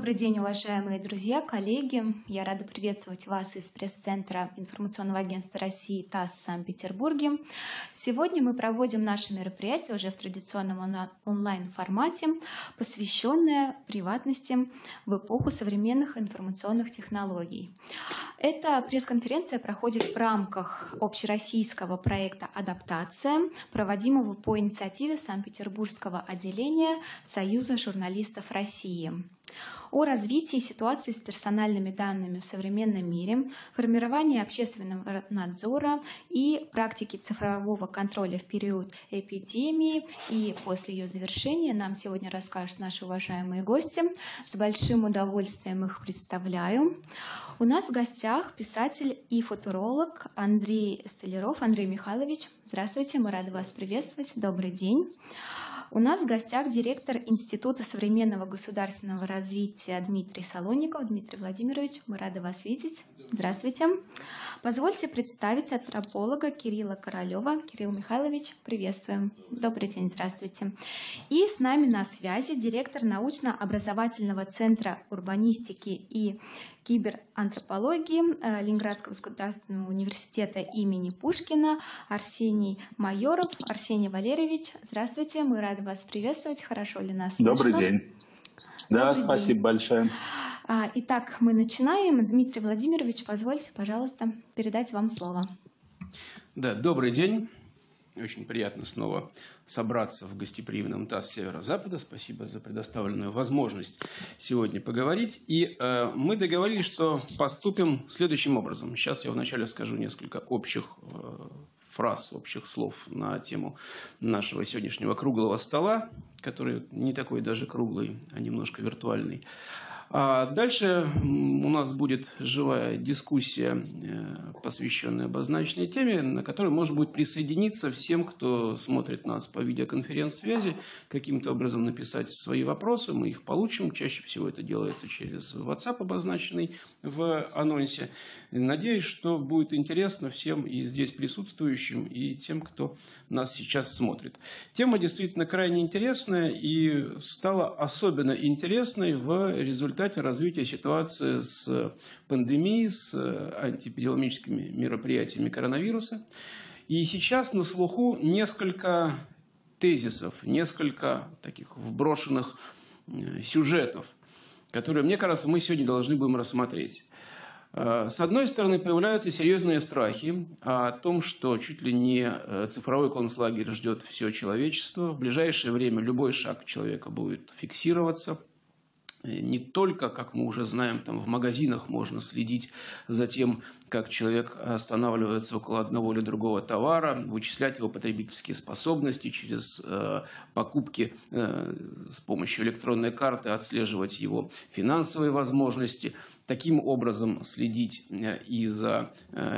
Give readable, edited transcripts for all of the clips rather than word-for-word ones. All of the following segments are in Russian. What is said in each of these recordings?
Добрый день, уважаемые друзья, коллеги. Я рада приветствовать вас из пресс-центра информационного агентства России ТАСС в Санкт-Петербурге. Сегодня мы проводим наше мероприятие уже в традиционном онлайн-формате, посвященное приватности в эпоху современных информационных технологий. Эта пресс-конференция проходит в рамках общероссийского проекта «Адаптация», проводимого по инициативе Санкт-Петербургского отделения Союза журналистов России. О развитии ситуации с персональными данными в современном мире, формировании общественного надзора и практике цифрового контроля в период эпидемии и после ее завершения нам сегодня расскажут наши уважаемые гости. С большим удовольствием их представляю. У нас в гостях писатель и футуролог Андрей Столяров. Андрей Михайлович, здравствуйте, мы рады вас приветствовать. Добрый день. У нас в гостях директор Института современного государственного развития Дмитрий Солонников. Дмитрий Владимирович, мы рады вас видеть. Здравствуйте. Позвольте представить антрополога Кирилла Королева. Кирилл Михайлович, приветствуем. Добрый день, здравствуйте. И с нами на связи директор научно-образовательного центра урбанистики и киберантропологии Ленинградского государственного университета имени Пушкина Арсений Майоров. Арсений Валерьевич, здравствуйте, мы рады вас приветствовать. Хорошо ли нас слышно? Добрый день. Да, Добрый спасибо день. большое. Итак, мы начинаем. Дмитрий Владимирович, позвольте, пожалуйста, передать вам слово. Да, добрый день. Очень приятно снова собраться в гостеприимном ТАСС Северо-Запада. Спасибо за предоставленную возможность сегодня поговорить. И мы договорились, что поступим следующим образом. Сейчас я вначале скажу несколько общих фраз, общих слов на тему нашего сегодняшнего круглого стола, который не такой даже круглый, а немножко виртуальный. А дальше у нас будет живая дискуссия, посвященная обозначенной теме, на которой можно будет присоединиться всем, кто смотрит нас по видеоконференц-связи, каким-то образом написать свои вопросы, мы их получим. Чаще всего это делается через WhatsApp, обозначенный в анонсе. Надеюсь, что будет интересно всем и здесь присутствующим, и тем, кто нас сейчас смотрит. Тема действительно крайне интересная и стала особенно интересной в результате развития ситуации с пандемией, с антиэпидемиологическими мероприятиями коронавируса. И сейчас на слуху несколько тезисов, несколько таких вброшенных сюжетов, которые, мне кажется, мы сегодня должны будем рассмотреть. С одной стороны, появляются серьезные страхи о том, что чуть ли не цифровой концлагерь ждет все человечество. В ближайшее время любой шаг человека будет фиксироваться. Не только, как мы уже знаем, там в магазинах можно следить за тем, как человек останавливается около одного или другого товара, вычислять его потребительские способности через покупки с помощью электронной карты, отслеживать его финансовые возможности. Таким образом следить и за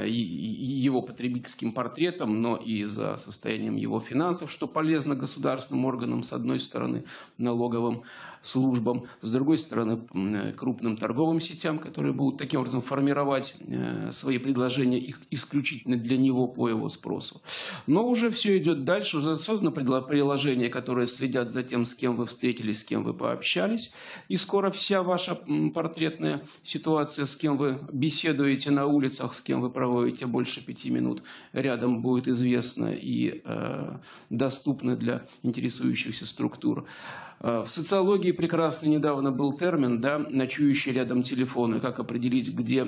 его потребительским портретом, но и за состоянием его финансов, что полезно государственным органам, с одной стороны, налоговым службам, с другой стороны, крупным торговым сетям, которые будут таким образом формировать свои предложения их исключительно для него по его спросу. Но уже все идет дальше, уже создано приложения, которые следят за тем, с кем вы встретились, с кем вы пообщались, и скоро вся ваша портретная ситуация, с кем вы беседуете на улицах, с кем вы проводите больше 5 минут рядом, будет известна и доступна для интересующихся структур. В социологии прекрасно недавно был термин, да, ночующий рядом телефоны, как определить, где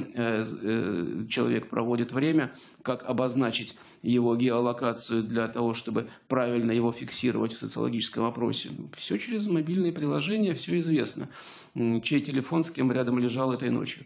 человек проводит время, как обозначить его геолокацию для того, чтобы правильно его фиксировать в социологическом опросе. Все через мобильные приложения, все известно, чей телефон с кем рядом лежал этой ночью.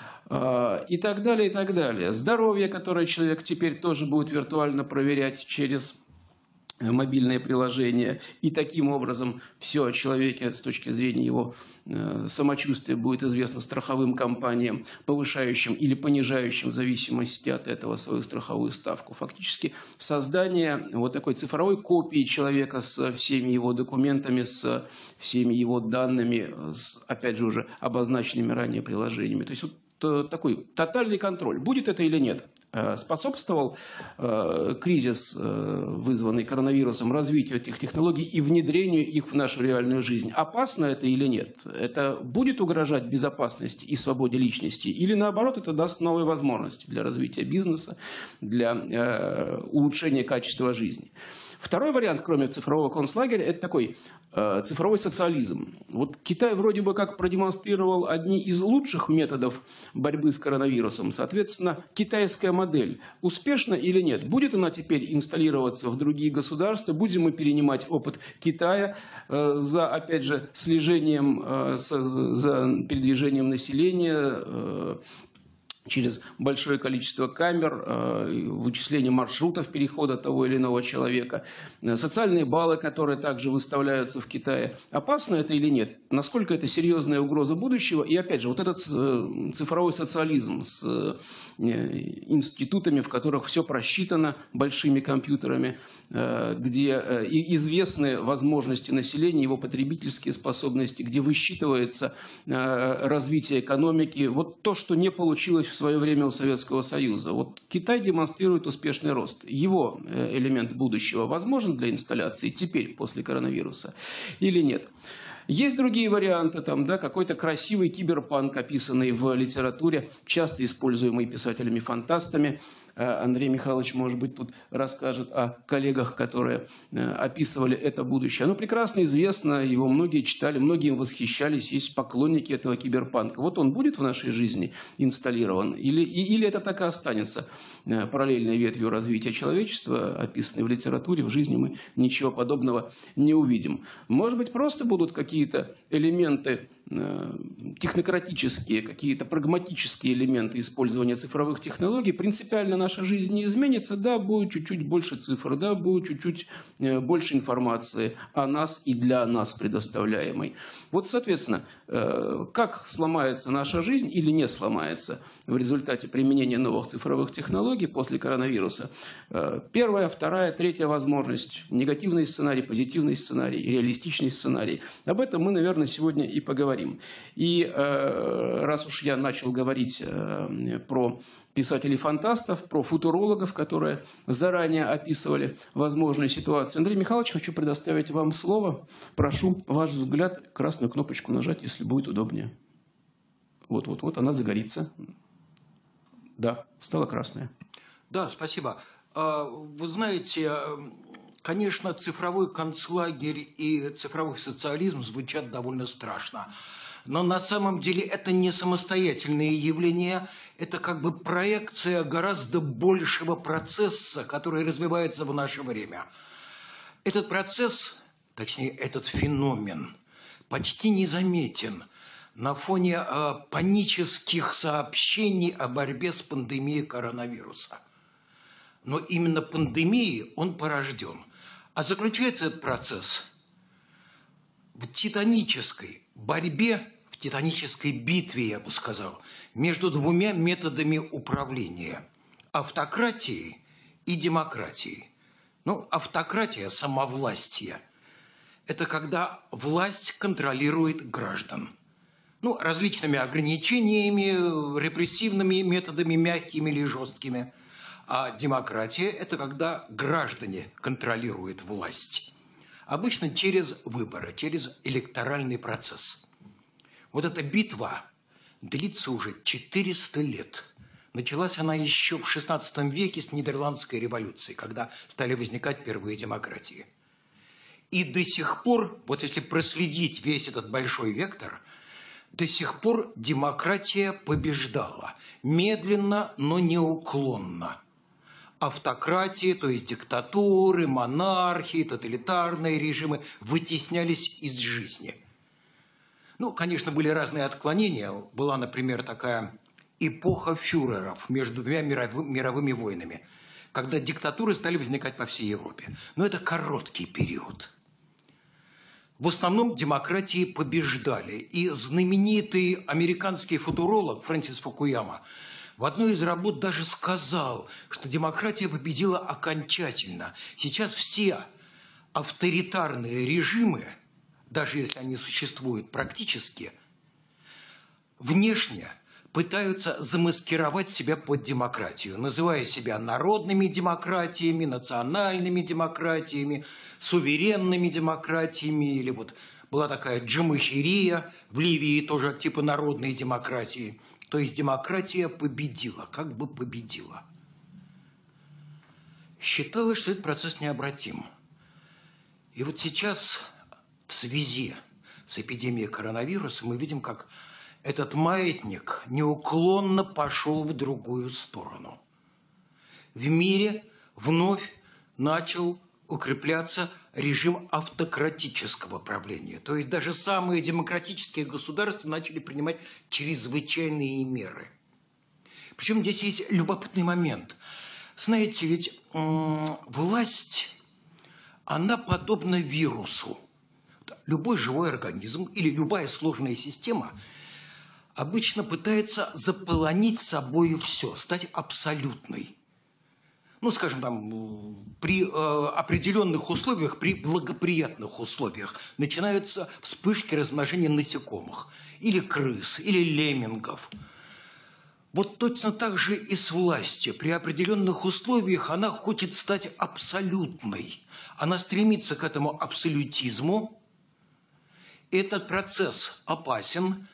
И так далее, и так далее. Здоровье, которое человек теперь тоже будет виртуально проверять через мобильное приложение, и таким образом все о человеке с точки зрения его самочувствия будет известно страховым компаниям, повышающим или понижающим в зависимости от этого свою страховую ставку. Фактически создание вот такой цифровой копии человека с всеми его документами, с всеми его данными, с, опять же, уже обозначенными ранее приложениями. То есть вот такой тотальный контроль. Будет это или нет? Способствовал кризис, вызванный коронавирусом, развитию этих технологий и внедрению их в нашу реальную жизнь? Опасно это или нет? Это будет угрожать безопасности и свободе личности? Или наоборот, это даст новые возможности для развития бизнеса, для улучшения качества жизни? Второй вариант, кроме цифрового концлагеря, это такой цифровой социализм. Вот Китай вроде бы как продемонстрировал одни из лучших методов борьбы с коронавирусом. Соответственно, китайская модель успешна или нет? Будет она теперь инсталлироваться в другие государства? Будем мы перенимать опыт Китая за, опять же, слежением за передвижением населения, через большое количество камер, вычисление маршрутов перехода того или иного человека, социальные баллы, которые также выставляются в Китае. Опасно это или нет? Насколько это серьезная угроза будущего? И опять же, вот этот цифровой социализм с институтами, в которых все просчитано большими компьютерами, где известны возможности населения, его потребительские способности, где высчитывается развитие экономики. Вот то, что не получилось в свое время у Советского Союза. Вот Китай демонстрирует успешный рост. Его элемент будущего возможен для инсталляции теперь, после коронавируса, или нет? Есть другие варианты, там, да, какой-то красивый киберпанк, описанный в литературе, часто используемый писателями-фантастами. Андрей Михайлович, может быть, тут расскажет о коллегах, которые описывали это будущее. Оно прекрасно известно, его многие читали, многие им восхищались, есть поклонники этого киберпанка. Вот он будет в нашей жизни инсталлирован? Или это так и останется параллельной ветвью развития человечества, описанной в литературе, в жизни мы ничего подобного не увидим. Может быть, просто будут какие-то элементы технократические, какие-то прагматические элементы использования цифровых технологий, принципиально наша жизнь не изменится. Да, будет чуть-чуть больше цифр, да, будет чуть-чуть больше информации о нас и для нас предоставляемой. Вот, соответственно, как сломается наша жизнь или не сломается в результате применения новых цифровых технологий после коронавируса? Первая, вторая, третья возможность. Негативный сценарий, позитивный сценарий, реалистичный сценарий. Об этом мы, наверное, сегодня и поговорим. И раз уж я начал говорить про писателей-фантастов, про футурологов, которые заранее описывали возможные ситуации, Андрей Михайлович, хочу предоставить вам слово. Прошу ваш взгляд, красную кнопочку нажать, если будет удобнее. Вот, она загорится. Да, стала красная. Да, спасибо. Вы знаете, конечно, цифровой концлагерь и цифровой социализм звучат довольно страшно. Но на самом деле это не самостоятельные явления, это как бы проекция гораздо большего процесса, который развивается в наше время. Этот процесс, точнее, этот феномен почти незаметен на фоне панических сообщений о борьбе с пандемией коронавируса. Но именно пандемией он порожден. А заключается этот процесс в титанической борьбе, в титанической битве, я бы сказал, между двумя методами управления – автократией и демократией. Ну, автократия – самовластие. Это когда власть контролирует граждан. Ну, различными ограничениями, репрессивными методами, мягкими или жесткими. А демократия – это когда граждане контролируют власть. Обычно через выборы, через электоральный процесс. Вот эта битва длится уже 400 лет. Началась она еще в XVI веке с Нидерландской революции, когда стали возникать первые демократии. И до сих пор, вот если проследить весь этот большой вектор, до сих пор демократия побеждала. Медленно, но неуклонно. Автократии, то есть диктатуры, монархии, тоталитарные режимы вытеснялись из жизни. Ну, конечно, были разные отклонения. Была, например, такая эпоха фюреров между двумя мировыми войнами, когда диктатуры стали возникать по всей Европе. Но это короткий период. В основном демократии побеждали. И знаменитый американский футуролог Фрэнсис Фукуяма в одной из работ даже сказал, что демократия победила окончательно. Сейчас все авторитарные режимы, даже если они существуют практически, внешне пытаются замаскировать себя под демократию, называя себя народными демократиями, национальными демократиями, суверенными демократиями. Или вот была такая джамахирия в Ливии, тоже типа народной демократии. То есть демократия победила, как бы победила. Считалось, что этот процесс необратим. И вот сейчас в связи с эпидемией коронавируса мы видим, как этот маятник неуклонно пошел в другую сторону. В мире вновь начал укрепляться режим автократического правления. То есть даже самые демократические государства начали принимать чрезвычайные меры. Причем здесь есть любопытный момент. Знаете, ведь власть, она подобна вирусу. Любой живой организм или любая сложная система обычно пытается заполонить собой все, стать абсолютной. Ну, скажем, там, при определенных условиях, при благоприятных условиях начинаются вспышки размножения насекомых, или крыс, или леммингов. Вот точно так же и с властью. При определенных условиях она хочет стать абсолютной. Она стремится к этому абсолютизму. Этот процесс опасен.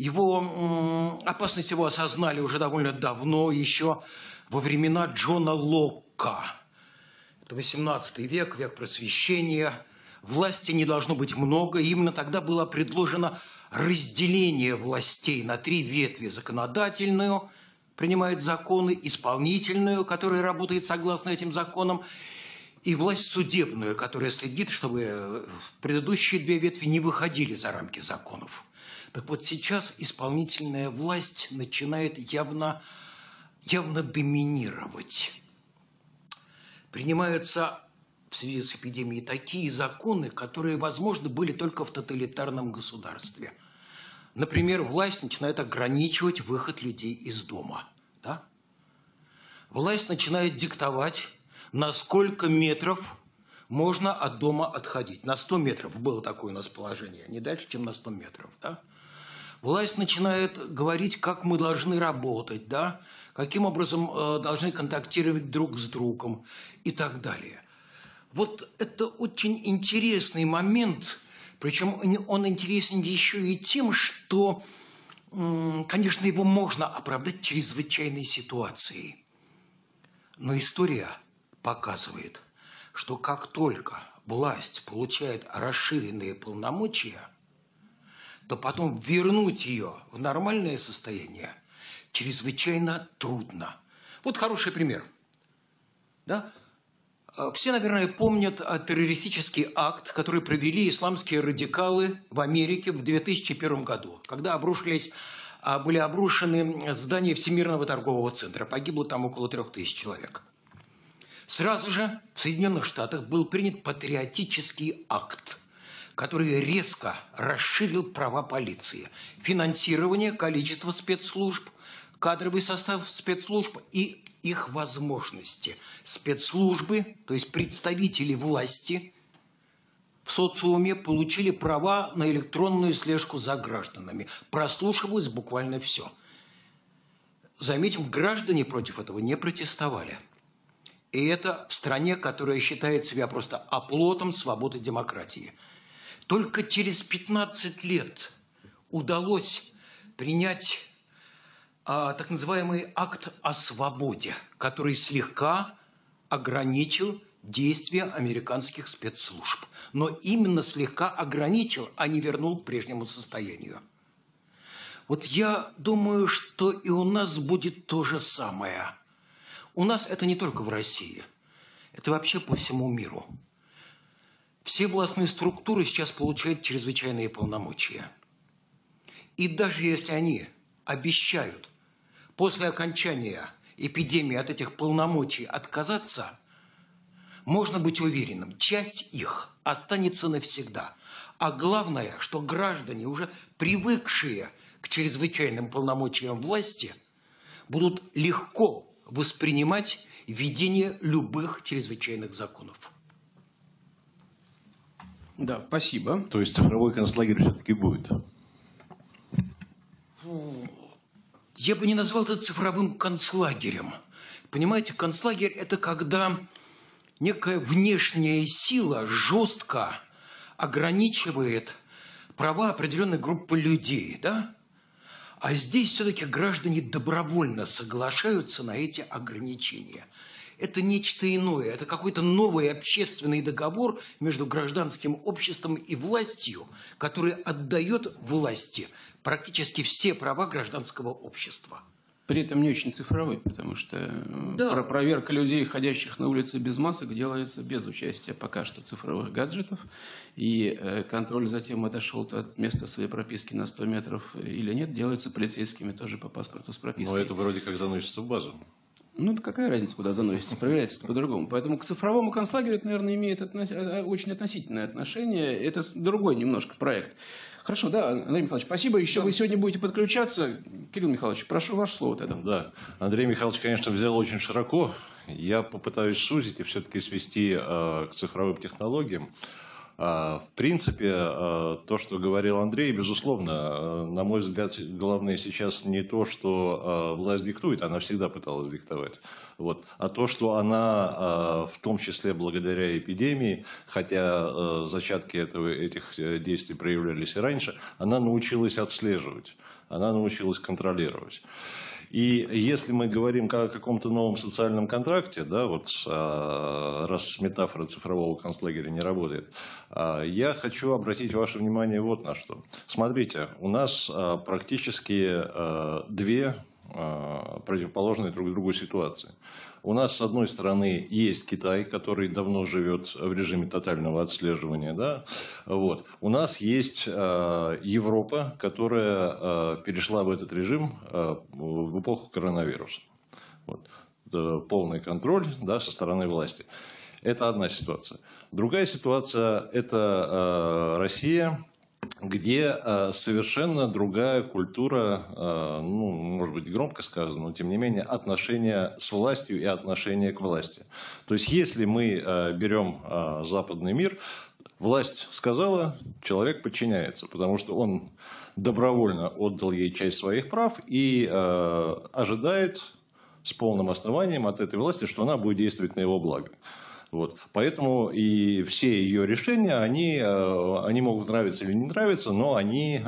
Опасность его осознали уже довольно давно, еще во времена Джона Локка. Это 18 век, век просвещения. Власти не должно быть много. Именно тогда было предложено разделение властей на 3 ветви. Законодательную, принимает законы, исполнительную, которая работает согласно этим законам, и власть судебную, которая следит, чтобы предыдущие 2 ветви не выходили за рамки законов. Так вот сейчас исполнительная власть начинает явно доминировать. Принимаются в связи с эпидемией такие законы, которые, возможно, были только в тоталитарном государстве. Например, власть начинает ограничивать выход людей из дома. Да? Власть начинает диктовать, на сколько метров можно от дома отходить. На 100 метров было такое у нас положение, не дальше, чем на 100 метров. Да? Власть начинает говорить, как мы должны работать, да? Каким образом должны контактировать друг с другом и так далее. Вот это очень интересный момент, причем он интересен еще и тем, что, конечно, его можно оправдать чрезвычайной ситуацией. Но история показывает, что как только власть получает расширенные полномочия, то потом вернуть ее в нормальное состояние чрезвычайно трудно. Вот хороший пример. Да? Все, наверное, помнят террористический акт, который провели исламские радикалы в Америке в 2001 году, когда были обрушены здания Всемирного торгового центра. Погибло там около 3000 человек. Сразу же в Соединенных Штатах был принят патриотический акт, который резко расширил права полиции. Финансирование, количество спецслужб, кадровый состав спецслужб и их возможности. Спецслужбы, то есть представители власти в социуме, получили права на электронную слежку за гражданами. Прослушивалось буквально все. Заметим, граждане против этого не протестовали. И это в стране, которая считает себя просто оплотом свободы и демократии. Только через 15 лет удалось принять так называемый акт о свободе, который слегка ограничил действия американских спецслужб. Но именно слегка ограничил, а не вернул к прежнему состоянию. Вот я думаю, что и у нас будет то же самое. У нас это не только в России, это вообще по всему миру. Все властные структуры сейчас получают чрезвычайные полномочия. И даже если они обещают после окончания эпидемии от этих полномочий отказаться, можно быть уверенным, часть их останется навсегда. А главное, что граждане, уже привыкшие к чрезвычайным полномочиям власти, будут легко воспринимать введение любых чрезвычайных законов. Да, спасибо. То есть цифровой концлагерь все-таки будет? Я бы не назвал это цифровым концлагерем. Понимаете, концлагерь – это когда некая внешняя сила жестко ограничивает права определенной группы людей, да? А здесь все-таки граждане добровольно соглашаются на эти ограничения. Это нечто иное, это какой-то новый общественный договор между гражданским обществом и властью, который отдает власти практически все права гражданского общества. При этом не очень цифровой, потому что проверка людей, ходящих на улице без масок, делается без участия пока что цифровых гаджетов. И контроль за тем, отошел от места своей прописки на 100 метров или нет, делается полицейскими тоже по паспорту с пропиской. Но это вроде как заносится в базу. Ну, какая разница, куда заносится? Проверяется по-другому. Поэтому к цифровому концлагерю это, наверное, имеет очень относительное отношение. Это другой немножко проект. Хорошо, да, Андрей Михайлович, спасибо. Еще вы сегодня будете подключаться. Кирилл Михайлович, прошу ваше слово тогда. Да, Андрей Михайлович, конечно, взял очень широко. Я попытаюсь сузить и все-таки свести к цифровым технологиям. В принципе, то, что говорил Андрей, безусловно, на мой взгляд, главное сейчас не то, что власть диктует, она всегда пыталась диктовать, вот, а то, что она, в том числе благодаря эпидемии, хотя зачатки этих действий проявлялись и раньше, она научилась отслеживать, она научилась контролировать. И если мы говорим о каком-то новом социальном контракте, да, вот раз метафора цифрового концлагеря не работает, я хочу обратить ваше внимание вот на что. Смотрите, у нас практически две противоположные друг другу ситуации. У нас, с одной стороны, есть Китай, который давно живет в режиме тотального отслеживания. Да? Вот. У нас есть Европа, которая перешла в этот режим в эпоху коронавируса. Вот. Полный контроль, да, со стороны власти. Это одна ситуация. Другая ситуация – это Россия, где совершенно другая культура, ну, может быть, громко сказано, но тем не менее, отношения с властью и отношения к власти. То есть, если мы берем западный мир, власть сказала, человек подчиняется, потому что он добровольно отдал ей часть своих прав и ожидает с полным основанием от этой власти, что она будет действовать на его благо. Вот. Поэтому и все ее решения, они могут нравиться или не нравиться, но они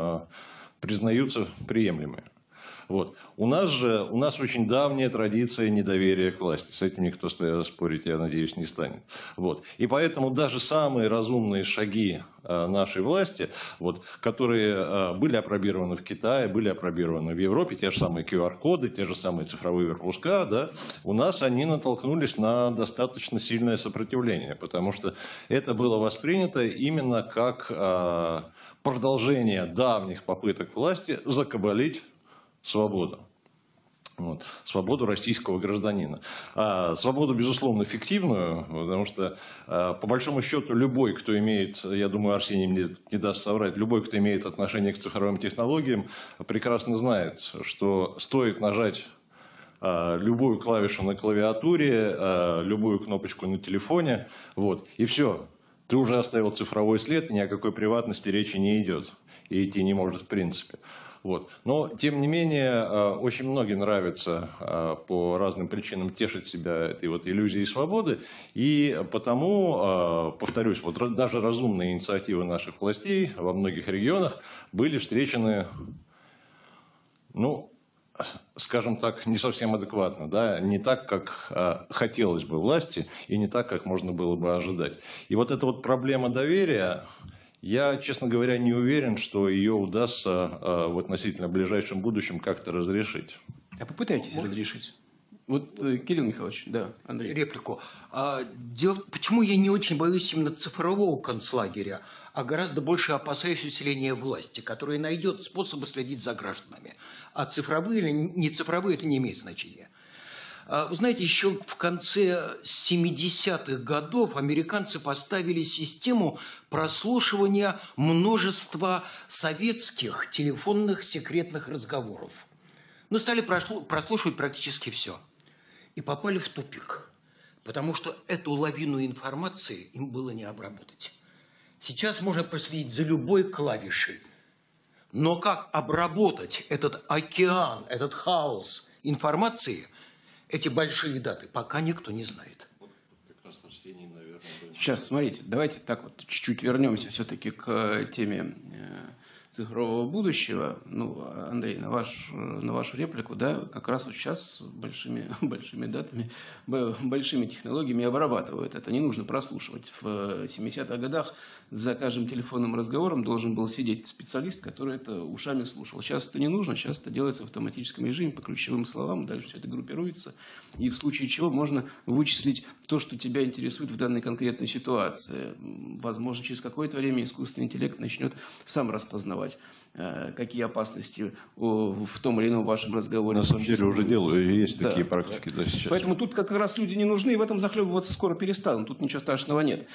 признаются приемлемыми. Вот. У нас очень давняя традиция недоверия к власти. С этим никто спорить, я надеюсь, не станет. Вот. И поэтому даже самые разумные шаги нашей власти, вот, которые были опробированы в Китае, были опробированы в Европе, те же самые QR-коды, те же самые цифровые пропуска, да, у нас они натолкнулись на достаточно сильное сопротивление, потому что это было воспринято именно как продолжение давних попыток власти закабалить свободу. Вот. Свободу российского гражданина. Свободу, безусловно, фиктивную, потому что, по большому счету, любой, кто имеет, я думаю, Арсений мне не даст соврать, любой, кто имеет отношение к цифровым технологиям, прекрасно знает, что стоит нажать любую клавишу на клавиатуре, любую кнопочку на телефоне, вот, и все. Ты уже оставил цифровой след, и ни о какой приватности речи не идет. И идти не может в принципе. Вот. Но, тем не менее, очень многим нравится по разным причинам тешить себя этой вот иллюзией свободы. И потому, повторюсь, вот даже разумные инициативы наших властей во многих регионах были встречены, ну, скажем так, не совсем адекватно, да? Не так, как хотелось бы власти, и не так, как можно было бы ожидать. И вот эта вот проблема доверия... Я, честно говоря, не уверен, что ее удастся в относительно ближайшем будущем как-то разрешить. А попытайтесь разрешить. Вот, Кирилл Михайлович, да, Андрей. Реплику. Почему я не очень боюсь именно цифрового концлагеря, а гораздо больше опасаюсь усиления власти, которая найдет способы следить за гражданами. А цифровые или не цифровые, это не имеет значения. Вы знаете, еще в конце 70-х годов американцы поставили систему прослушивания множества советских телефонных секретных разговоров. Ну, стали прослушивать практически все. И попали в тупик, потому что эту лавину информации им было не обработать. Сейчас можно проследить за любой клавишей. Но как обработать этот океан, этот хаос информации, эти большие даты, пока никто не знает. Сейчас, смотрите, давайте так вот чуть-чуть вернемся все-таки к теме цифрового будущего. Ну, Андрей, на вашу реплику, да, как раз вот сейчас большими датами, большими технологиями обрабатывают. Это не нужно прослушивать. В 70-х годах за каждым телефонным разговором должен был сидеть специалист, который это ушами слушал. Сейчас это не нужно, сейчас это делается в автоматическом режиме по ключевым словам, дальше все это группируется, и в случае чего можно вычислить то, что тебя интересует в данной конкретной ситуации. Возможно, через какое-то время искусственный интеллект начнет сам распознавать, какие опасности в том или ином вашем разговоре. На самом деле уже делаю, есть такие практики. Да, сейчас. Поэтому тут как раз люди не нужны, и в этом захлебываться скоро перестанут. Тут ничего страшного нет.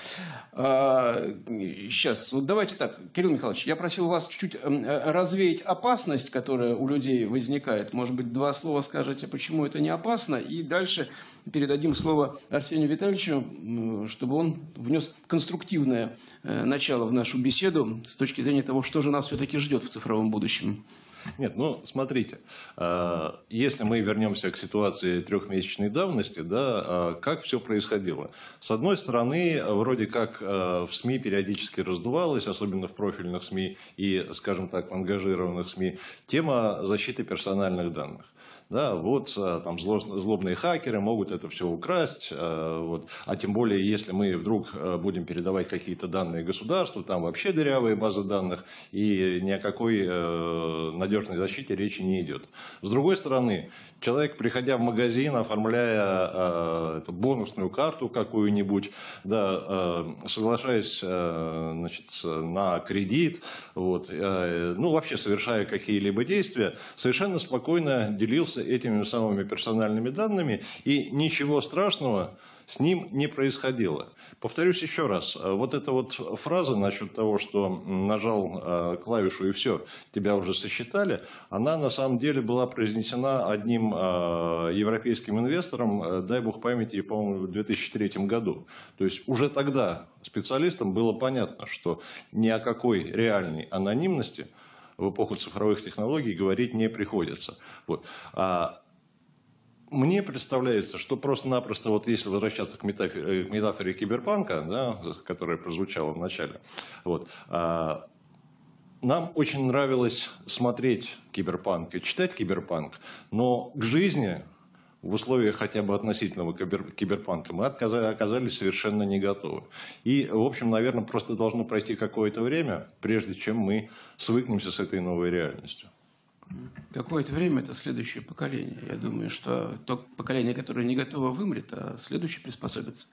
Сейчас, вот давайте так, Кирилл Михайлович, я просил вас чуть-чуть развеять опасность, которая у людей возникает. Может быть, два слова скажете, почему это не опасно, и дальше передадим слово Арсению Витальевичу, чтобы он внес конструктивное начало в нашу беседу с точки зрения того, что же нас все-таки ждет в цифровом будущем. Нет, ну, смотрите, если мы вернемся к ситуации трехмесячной давности, да, как все происходило? С одной стороны, вроде как в СМИ периодически раздувалась, особенно в профильных СМИ и, скажем так, в ангажированных СМИ, тема защиты персональных данных. Да, вот там злобные хакеры могут это все украсть, вот. А тем более, если мы вдруг будем передавать какие-то данные государству, там вообще дырявые базы данных, и ни о какой надежной защите речи не идет. С другой стороны, человек, приходя в магазин, оформляя бонусную карту какую-нибудь, да, соглашаясь, значит, на кредит, вот, ну, вообще совершая какие-либо действия, совершенно спокойно делился этими самыми персональными данными, и ничего страшного с ним не происходило. Повторюсь еще раз, вот эта вот фраза насчет того, что нажал клавишу и все, тебя уже сосчитали, она на самом деле была произнесена одним европейским инвестором, дай бог памяти, по-моему, в 2003 году. То есть уже тогда специалистам было понятно, что ни о какой реальной анонимности в эпоху цифровых технологий говорить не приходится. Вот. Мне представляется, что просто-напросто, вот если возвращаться к метафоре киберпанка, да, которая прозвучала в начале, вот, нам очень нравилось смотреть киберпанк и читать киберпанк, но к жизни в условиях хотя бы относительного киберпанка мы оказались совершенно не готовы. И, в общем, наверное, просто должно пройти какое-то время, прежде чем мы свыкнемся с этой новой реальностью. Какое-то время это следующее поколение. Я думаю, что то поколение, которое не готово, вымрет, а следующее приспособится.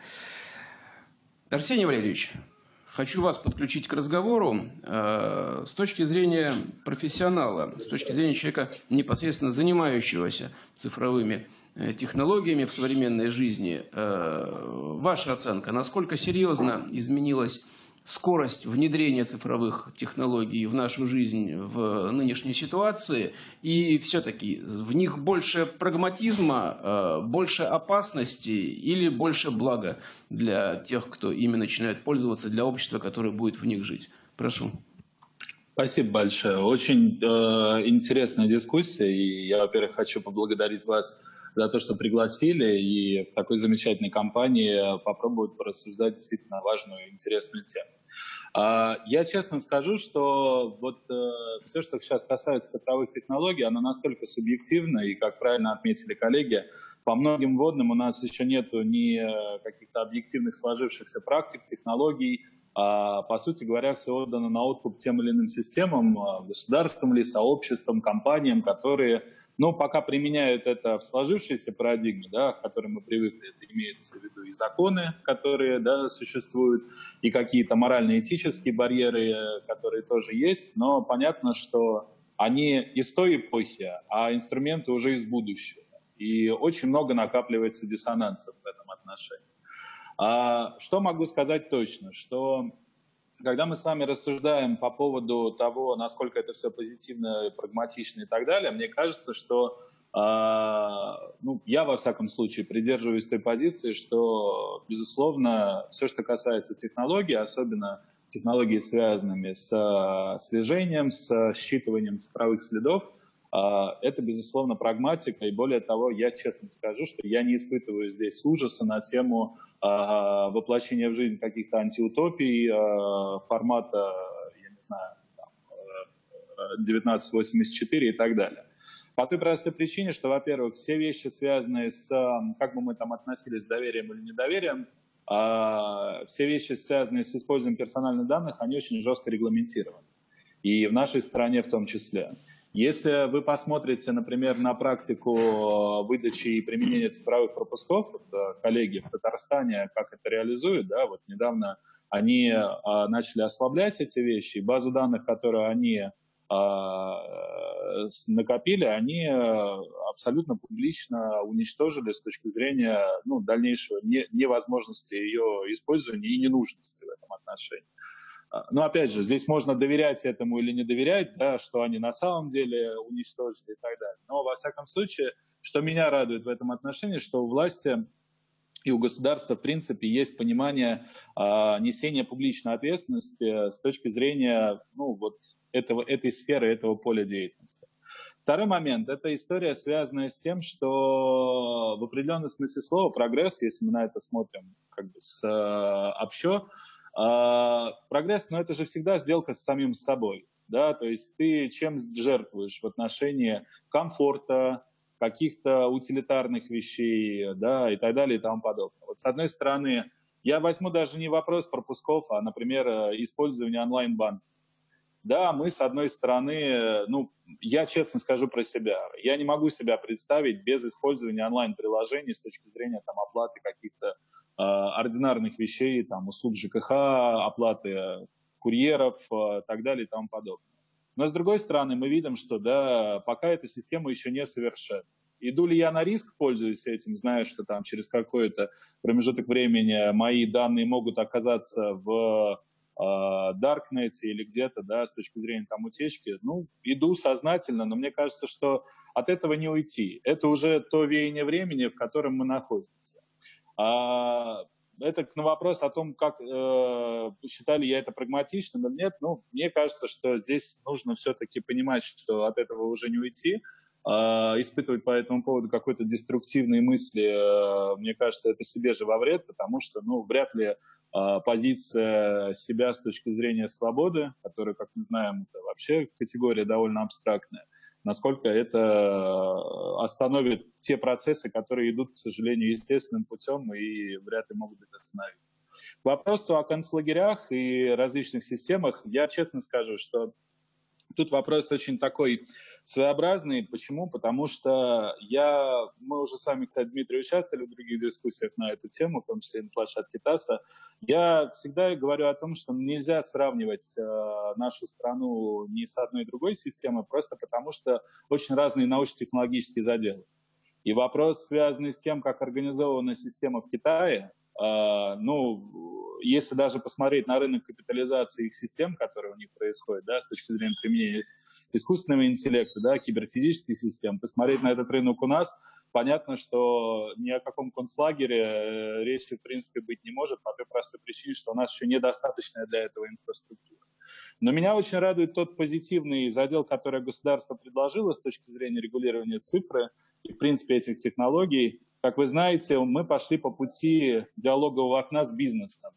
Арсений Валерьевич, хочу вас подключить к разговору с точки зрения профессионала, с точки зрения человека, непосредственно занимающегося цифровыми технологиями в современной жизни. Ваша оценка, насколько серьезно изменилась скорость внедрения цифровых технологий в нашу жизнь в нынешней ситуации, и все-таки в них больше прагматизма, больше опасности или больше блага для тех, кто ими начинает пользоваться, для общества, которое будет в них жить? Прошу. Спасибо большое. Очень интересная дискуссия, и я, во-первых, хочу поблагодарить вас за то, что пригласили, и в такой замечательной компании попробовать порассуждать действительно важную и интересную тему. Я честно скажу, что вот все, что сейчас касается цифровых технологий, оно настолько субъективно, и, как правильно отметили коллеги, по многим вводным у нас еще нету ни каких-то объективных сложившихся практик, технологий. По сути говоря, все отдано на откуп тем или иным системам, государствам ли, сообществам, компаниям, которые, ну, пока применяют это в сложившейся парадигме, да, к которой мы привыкли, это имеется в виду и законы, которые, да, существуют, и какие-то морально-этические барьеры, которые тоже есть, но понятно, что они из той эпохи, а инструменты уже из будущего. И очень много накапливается диссонансов в этом отношении. Что могу сказать точно? Что когда мы с вами рассуждаем по поводу того, насколько это все позитивно, прагматично и так далее, мне кажется, что ну, я, во всяком случае, придерживаюсь той позиции, что, безусловно, все, что касается технологий, особенно технологии, связанными с слежением, с считыванием цифровых следов, это, безусловно, прагматика. И более того, я честно скажу, что я не испытываю здесь ужаса на тему воплощения в жизнь каких-то антиутопий формата, я не знаю, 1984 и так далее. По той простой причине, что, во-первых, все вещи, связанные с, как бы мы там относились, доверием или недоверием, все вещи, связанные с использованием персональных данных, они очень жестко регламентированы. И в нашей стране в том числе. Если вы посмотрите, например, на практику выдачи и применения цифровых пропусков, коллеги в Татарстане, как это реализуют, да, вот недавно они начали ослаблять эти вещи, базу данных, которую они накопили, они абсолютно публично уничтожили с точки зрения дальнейшего невозможности ее использования и ненужности в этом отношении. Но опять же, здесь можно доверять этому или не доверять, да, что они на самом деле уничтожили и так далее. Но во всяком случае, что меня радует в этом отношении, что у власти и у государства, в принципе, есть понимание несения публичной ответственности с точки зрения этой сферы, этого поля деятельности. Второй момент – это история, связанная с тем, что в определенном смысле слова прогресс, если мы на это смотрим как бы общо, прогресс, это же всегда сделка с самим собой. Да? То есть ты чем жертвуешь в отношении комфорта, каких-то утилитарных вещей, да, и так далее и тому подобное. Вот с одной стороны, я возьму даже не вопрос пропусков, а, например, использование онлайн-банка. Да, мы, с одной стороны, я честно скажу про себя, я не могу себя представить без использования онлайн-приложений с точки зрения оплаты каких-то ординарных вещей, услуг ЖКХ, оплаты курьеров и так далее и тому подобное. Но, с другой стороны, мы видим, что пока эта система еще не совершенна. Иду ли я на риск, пользуюсь этим, зная, что через какой-то промежуток времени мои данные могут оказаться в Даркнете или где-то, с точки зрения утечки, иду сознательно, но мне кажется, что от этого не уйти. Это уже то веяние времени, в котором мы находимся. Это на вопрос о том, как считали я это прагматичным или нет. Мне кажется, что здесь нужно все-таки понимать, что от этого уже не уйти. Испытывать по этому поводу какой-то деструктивные мысли, мне кажется, это себе же во вред, потому что, вряд ли позиция себя с точки зрения свободы, которая, как мы знаем, это вообще категория довольно абстрактная, насколько это остановит те процессы, которые идут, к сожалению, естественным путем и вряд ли могут быть остановлены. К вопросу о концлагерях и различных системах, я честно скажу, что тут вопрос очень такой своеобразный. Почему? Потому что мы уже с вами, кстати, Дмитрий, участвовали в других дискуссиях на эту тему, в том числе и на площадке ТАССа. Я всегда говорю о том, что нельзя сравнивать нашу страну ни с одной другой системой, просто потому что очень разные научно-технологические заделы. И вопрос, связанный с тем, как организована система в Китае, если даже посмотреть на рынок капитализации их систем, которые у них происходят, с точки зрения применения искусственного интеллекта, киберфизических систем, посмотреть на этот рынок у нас, понятно, что ни о каком концлагере речи, в принципе, быть не может, по той простой причине, что у нас еще недостаточная для этого инфраструктура. Но меня очень радует тот позитивный задел, который государство предложило с точки зрения регулирования цифры и, в принципе, этих технологий. Как вы знаете, мы пошли по пути диалогового окна с бизнесом.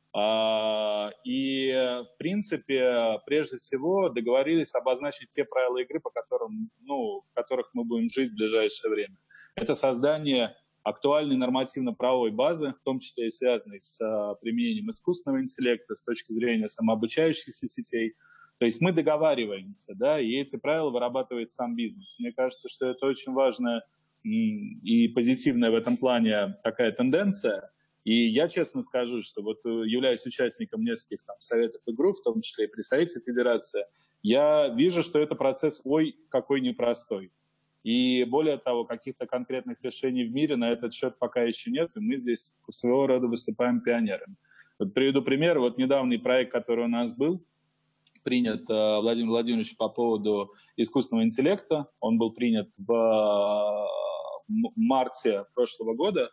И, в принципе, прежде всего договорились обозначить те правила игры, по которым, в которых мы будем жить в ближайшее время. Это создание актуальной нормативно-правовой базы, в том числе и связанной с применением искусственного интеллекта с точки зрения самообучающихся сетей. То есть мы договариваемся, и эти правила вырабатывает сам бизнес. Мне кажется, что это очень важная и позитивная в этом плане такая тенденция. И я честно скажу, что являясь участником нескольких советов и групп, в том числе и при Совете Федерации, я вижу, что это процесс какой непростой. И более того, каких-то конкретных решений в мире на этот счет пока еще нет, и мы здесь своего рода выступаем пионерами. Приведу пример. Недавний проект, который у нас был, принят Владимиром Владимировичем по поводу искусственного интеллекта. Он был принят в марте прошлого года.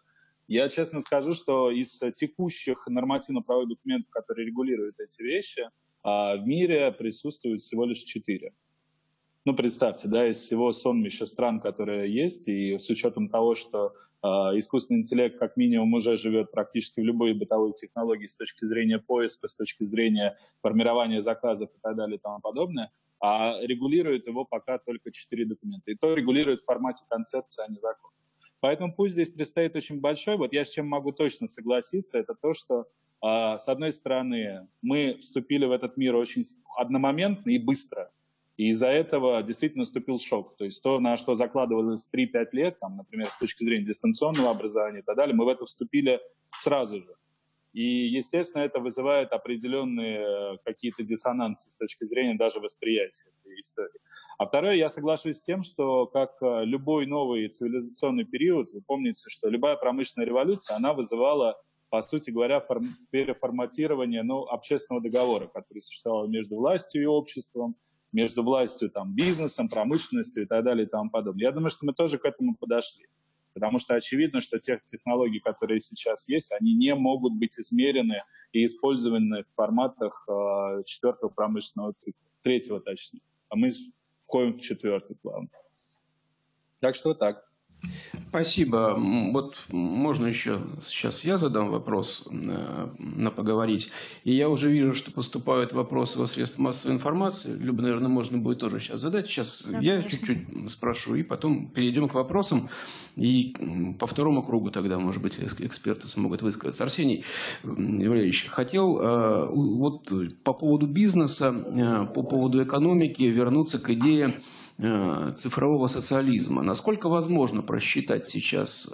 Я честно скажу, что из текущих нормативно-правовых документов, которые регулируют эти вещи, в мире присутствует всего лишь 4. Ну, представьте, да, из всего сонмища стран, которые есть, и с учетом того, что искусственный интеллект как минимум уже живет практически в любой бытовой технологии с точки зрения поиска, с точки зрения формирования заказов и так далее и тому подобное, а регулирует его пока только 4 документа. И то регулирует в формате концепции, а не закона. Поэтому пусть здесь предстоит очень большой. Вот я с чем могу точно согласиться, это то, что с одной стороны мы вступили в этот мир очень одномоментно и быстро. И из-за этого действительно наступил шок. То есть то, на что закладывалось 3-5 лет, там, например, с точки зрения дистанционного образования и так далее, мы в это вступили сразу же. И, естественно, это вызывает определенные какие-то диссонансы с точки зрения даже восприятия этой истории. А второе, я соглашусь с тем, что как любой новый цивилизационный период, вы помните, что любая промышленная революция, она вызывала, по сути говоря, переформатирование общественного договора, который существовал между властью и обществом, между властью, бизнесом, промышленностью и так далее и тому подобное. Я думаю, что мы тоже к этому подошли. Потому что очевидно, что тех технологий, которые сейчас есть, они не могут быть измерены и использованы в форматах 4-го промышленного цикла, 3-го точнее. А мы входим в 4-й план. Так что вот так. Спасибо. Вот можно еще сейчас я задам вопрос на поговорить. И я уже вижу, что поступают вопросы во средства массовой информации. Люба, наверное, можно будет тоже сейчас задать. Сейчас да, я чуть-чуть спрошу, и потом перейдем к вопросам. И по второму кругу тогда, может быть, эксперты смогут высказаться. Арсений Валерьевич, хотел вот по поводу бизнеса, по поводу экономики вернуться к идее цифрового социализма. Насколько возможно просчитать сейчас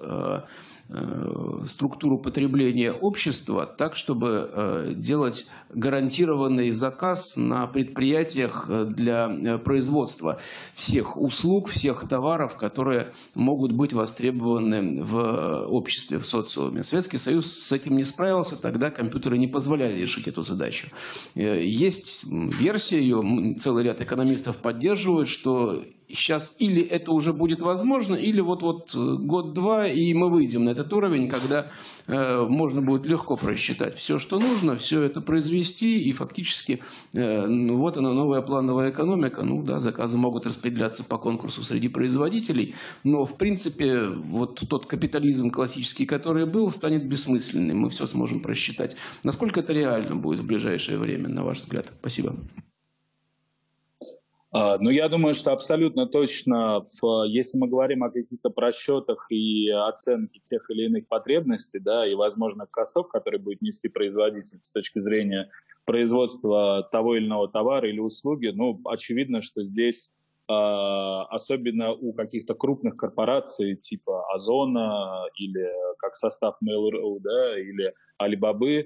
структуру потребления общества так, чтобы делать гарантированный заказ на предприятиях для производства всех услуг, всех товаров, которые могут быть востребованы в обществе, в социуме. Советский Союз с этим не справился, тогда компьютеры не позволяли решить эту задачу. Есть версия, ее целый ряд экономистов поддерживают, что сейчас или это уже будет возможно, или вот год-два, и мы выйдем на этот уровень, когда можно будет легко просчитать все, что нужно, все это произвести, и фактически вот она, новая плановая экономика. Ну да, заказы могут распределяться по конкурсу среди производителей, но в принципе вот тот капитализм классический, который был, станет бессмысленным, мы все сможем просчитать. Насколько это реально будет в ближайшее время, на ваш взгляд? Спасибо. Ну, я думаю, что абсолютно точно, если мы говорим о каких-то просчетах и оценке тех или иных потребностей, да, и возможных костов, которые будет нести производитель с точки зрения производства того или иного товара или услуги, ну, очевидно, что здесь, особенно у каких-то крупных корпораций типа Озона или как состав Mail.ru, да, или Alibaba,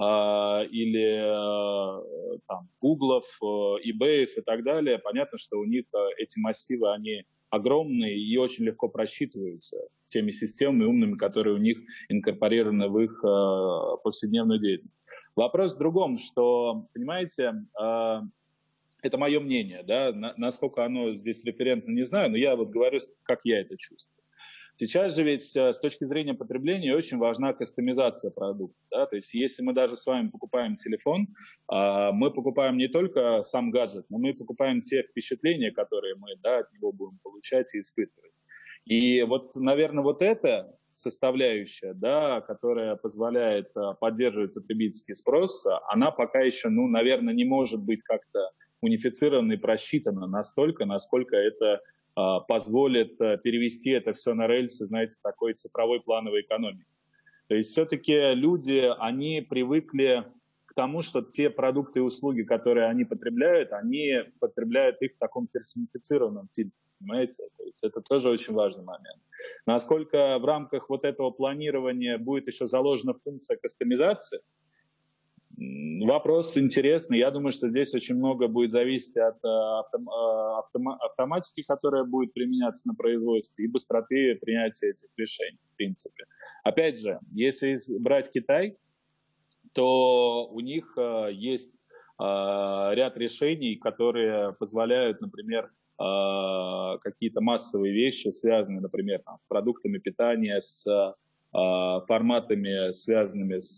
или Гуглов, eBay и так далее, понятно, что у них эти массивы, они огромные и очень легко просчитываются теми системами умными, которые у них инкорпорированы в их повседневную деятельность. Вопрос в другом, что, понимаете, это мое мнение, да, насколько оно здесь референтно, не знаю, но я вот говорю, как я это чувствую. Сейчас же ведь с точки зрения потребления очень важна кастомизация продукта. Да? То есть если мы даже с вами покупаем телефон, мы покупаем не только сам гаджет, но мы покупаем те впечатления, которые мы от него будем получать и испытывать. И вот, наверное, вот эта составляющая, да, которая позволяет поддерживать потребительский спрос, она пока еще, наверное, не может быть как-то унифицирована и просчитана настолько, насколько это позволит перевести это все на рельсы, знаете, такой цифровой плановой экономики. То есть все-таки люди, они привыкли к тому, что те продукты и услуги, которые они потребляют их в таком персонифицированном фильтре, понимаете? То есть это тоже очень важный момент. Насколько в рамках вот этого планирования будет еще заложена функция кастомизации, вопрос интересный. Я думаю, что здесь очень много будет зависеть от автоматики, которая будет применяться на производстве, и быстроты принятия этих решений, в принципе. Опять же, если брать Китай, то у них есть ряд решений, которые позволяют, например, какие-то массовые вещи, связанные, например, с продуктами питания, с форматами, связанными с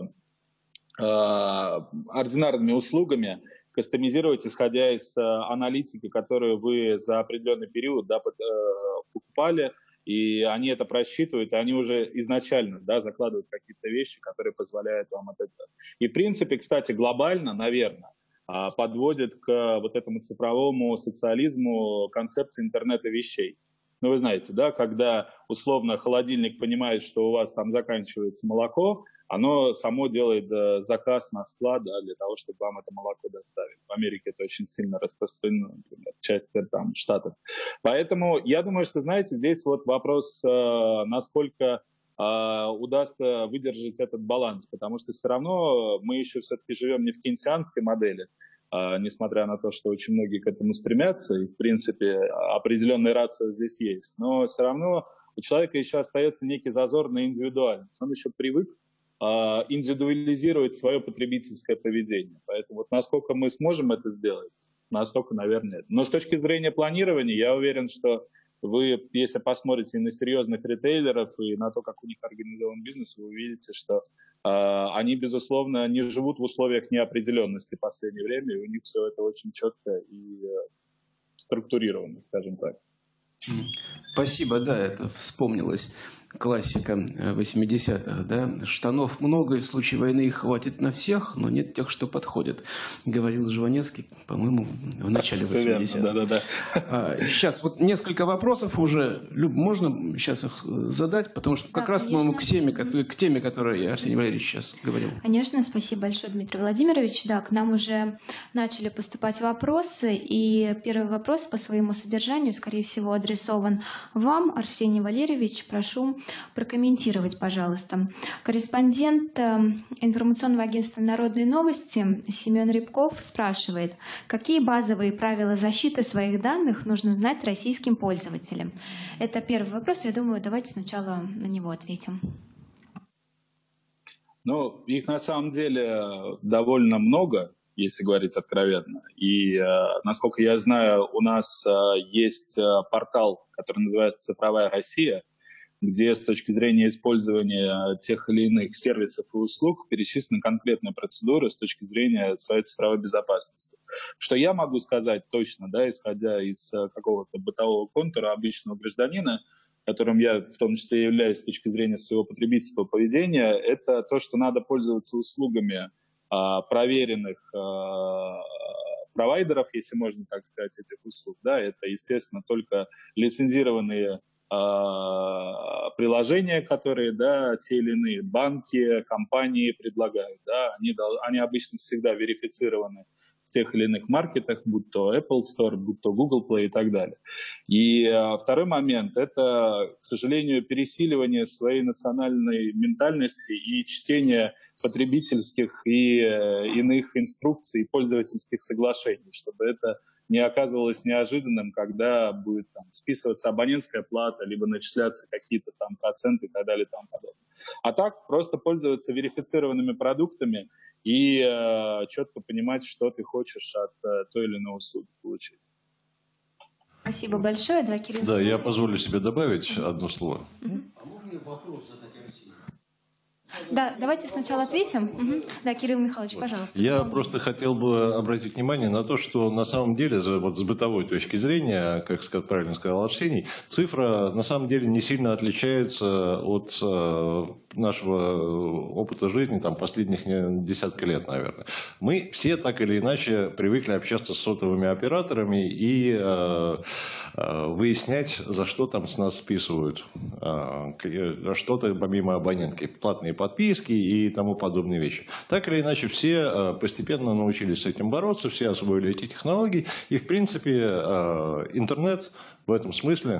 ординарными услугами, кастомизировать, исходя из аналитики, которую вы за определенный период, да, покупали, и они это просчитывают, и они уже изначально, да, закладывают какие-то вещи, которые позволяют вам это. И в принципе, кстати, глобально, наверное, подводит к вот этому цифровому социализму концепции интернета вещей. Ну, вы знаете, да, когда условно холодильник понимает, что у вас там заканчивается молоко, оно само делает заказ на склад, да, для того, чтобы вам это молоко доставили. В Америке это очень сильно распространено, например, в части там, штатов. Поэтому я думаю, что, знаете, здесь вот вопрос, насколько удастся выдержать этот баланс, потому что все равно мы еще все-таки живем не в кейнсианской модели, несмотря на то, что очень многие к этому стремятся, и, в принципе, определенная рация здесь есть. Но все равно у человека еще остается некий зазор на индивидуальность. Он еще привык индивидуализировать свое потребительское поведение. Поэтому вот насколько мы сможем это сделать, настолько, наверное, нет. Но с точки зрения планирования, я уверен, что вы, если посмотрите на серьезных ритейлеров и на то, как у них организован бизнес, вы увидите, что они, безусловно, не живут в условиях неопределенности в последнее время, и у них все это очень четко и структурировано, скажем так. Спасибо, да, это вспомнилось. Классика 80-х, да. Штанов много, и в случае войны их хватит на всех, но нет тех, что подходят. Говорил Жванецкий, по-моему, в начале 80-х. Да. Сейчас вот несколько вопросов уже. Люб, можно сейчас их задать? Потому что как раз мы к теме, которую Арсений Валерьевич сейчас говорил. Конечно, спасибо большое, Дмитрий Владимирович. Да, к нам уже начали поступать вопросы, и первый вопрос по своему содержанию, скорее всего, адресован вам, Арсений Валерьевич. Прошу прокомментировать, пожалуйста. Корреспондент информационного агентства «Народные новости» Семен Рябков спрашивает, какие базовые правила защиты своих данных нужно знать российским пользователям? Это первый вопрос, я думаю, давайте сначала на него ответим. Ну, их на самом деле довольно много, если говорить откровенно. И, насколько я знаю, у нас есть портал, который называется «Цифровая Россия», где с точки зрения использования тех или иных сервисов и услуг перечислены конкретные процедуры с точки зрения своей цифровой безопасности. Что я могу сказать точно, да, исходя из какого-то бытового контура обычного гражданина, которым я в том числе являюсь с точки зрения своего потребительского поведения, это то, что надо пользоваться услугами проверенных провайдеров, если можно так сказать, этих услуг. Да, это, естественно, только лицензированные приложения, которые, да, те или иные банки, компании предлагают, да, они обычно всегда верифицированы в тех или иных маркетах, будь то Apple Store, будь то Google Play и так далее. И второй момент – это, к сожалению, пересиливание своей национальной ментальности и чтение потребительских и иных инструкций, пользовательских соглашений, чтобы это не оказывалось неожиданным, когда будет там списываться абонентская плата, либо начисляться какие-то там проценты и так далее и тому подобное. А так просто пользоваться верифицированными продуктами и четко понимать, что ты хочешь от той или иной услуги получить. Спасибо большое. Да, Кирилл. Да, я позволю себе добавить одно слово. А можно мне вопрос задать, Арсений? Да, давайте сначала ответим. Да, Кирилл Михайлович, пожалуйста. Я просто хотел бы обратить внимание на то, что на самом деле, вот с бытовой точки зрения, как правильно сказал Арсений, цифра на самом деле не сильно отличается от нашего опыта жизни там, последних десятка лет, наверное. Мы все так или иначе привыкли общаться с сотовыми операторами и выяснять, за что там с нас списывают. Что-то помимо абонентки, платные подписки и тому подобные вещи. Так или иначе, все постепенно научились с этим бороться, все освоили эти технологии. И, в принципе, интернет в этом смысле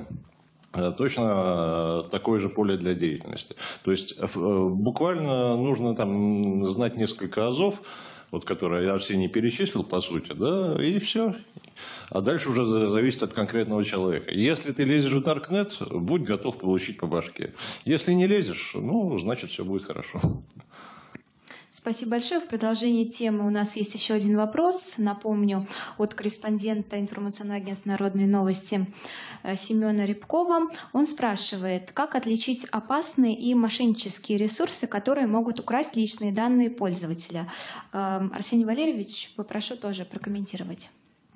точно такое же поле для деятельности. То есть, буквально нужно там знать несколько азов, вот, которые Арсений перечислил, по сути, да, и все. А дальше уже зависит от конкретного человека. Если ты лезешь в Даркнет, будь готов получить по башке. Если не лезешь, ну, значит, все будет хорошо. Спасибо большое. В продолжении темы у нас есть еще один вопрос. Напомню, от корреспондента информационного агентства «Народные новости» Семена Рябкова. Он спрашивает, как отличить опасные и мошеннические ресурсы, которые могут украсть личные данные пользователя. Арсений Валерьевич, попрошу тоже прокомментировать.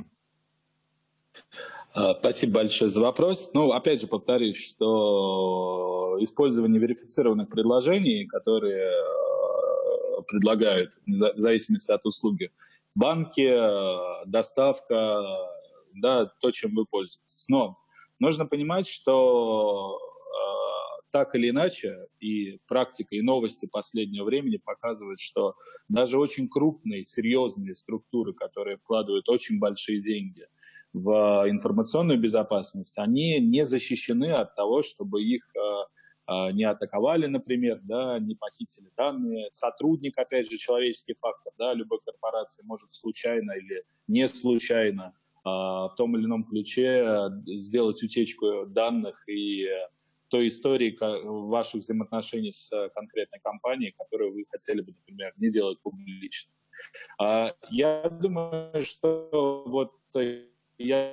Спасибо большое за вопрос. Ну, опять же, повторюсь, что использование верифицированных предложений, которые предлагают в зависимости от услуги банки, доставка, да, то, чем вы пользуетесь. Но нужно понимать, что так или иначе, и практика, и новости последнего времени показывают, что даже очень крупные, серьезные структуры, которые вкладывают очень большие деньги в информационную безопасность, они не защищены от того, чтобы их не атаковали, например, да, не похитили данные. Сотрудник, опять же, человеческий фактор, да, любой корпорации может случайно или не случайно в том или ином ключе сделать утечку данных и той истории ваших взаимоотношений с конкретной компанией, которую вы хотели бы, например, не делать публично. Я думаю, что вот я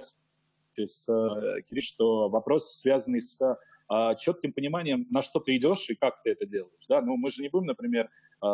что вопрос, связанный с четким пониманием, на что ты идешь и как ты это делаешь. Да? Ну, мы же не будем, например,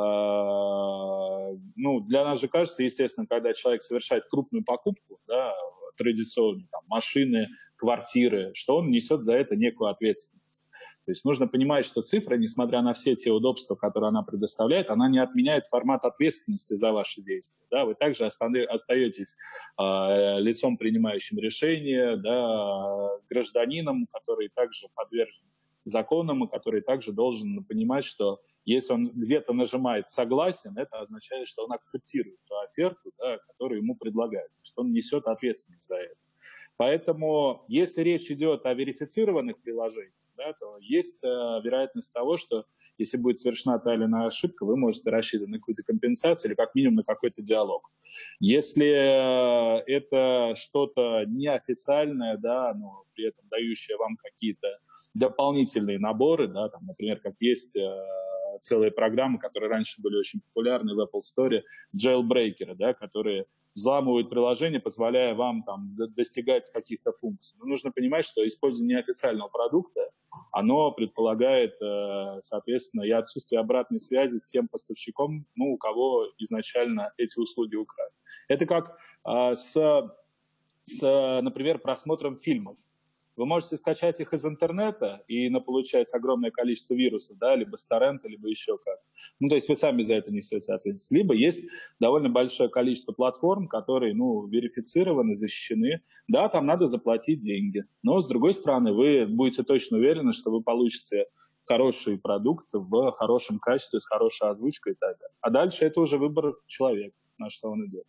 ну, для нас же кажется, естественно, когда человек совершает крупную покупку, да, традиционно, там, машины, квартиры, что он несет за это некую ответственность. То есть нужно понимать, что цифра, несмотря на все те удобства, которые она предоставляет, она не отменяет формат ответственности за ваши действия. Да? Вы также остаетесь лицом, принимающим решения, да, гражданином, который также подвержен законам, и который также должен понимать, что если он где-то нажимает «согласен», это означает, что он акцептирует ту оферту, да, которую ему предлагают, что он несет ответственность за это. Поэтому, если речь идет о верифицированных приложениях, да, то есть вероятность того, что если будет совершена та или иная ошибка, вы можете рассчитывать на какую-то компенсацию или как минимум на какой-то диалог. Если это что-то неофициальное, да, но при этом дающее вам какие-то дополнительные наборы, да, там, например, как есть целые программы, которые раньше были очень популярны в Apple Store, jailbreaker, да, которые взламывают приложение, позволяя вам там достигать каких-то функций. Но нужно понимать, что использование неофициального продукта, оно предполагает, соответственно, и отсутствие обратной связи с тем поставщиком, ну, у кого изначально эти услуги украли. Это как например, просмотром фильмов. Вы можете скачать их из интернета и получается огромное количество вирусов, да, либо с торрента, либо еще как. Ну, то есть вы сами за это несете ответственность. Либо есть довольно большое количество платформ, которые, ну, верифицированы, защищены. Да, там надо заплатить деньги. Но, с другой стороны, вы будете точно уверены, что вы получите хороший продукт в хорошем качестве, с хорошей озвучкой и так далее. А дальше это уже выбор человека, на что он идет.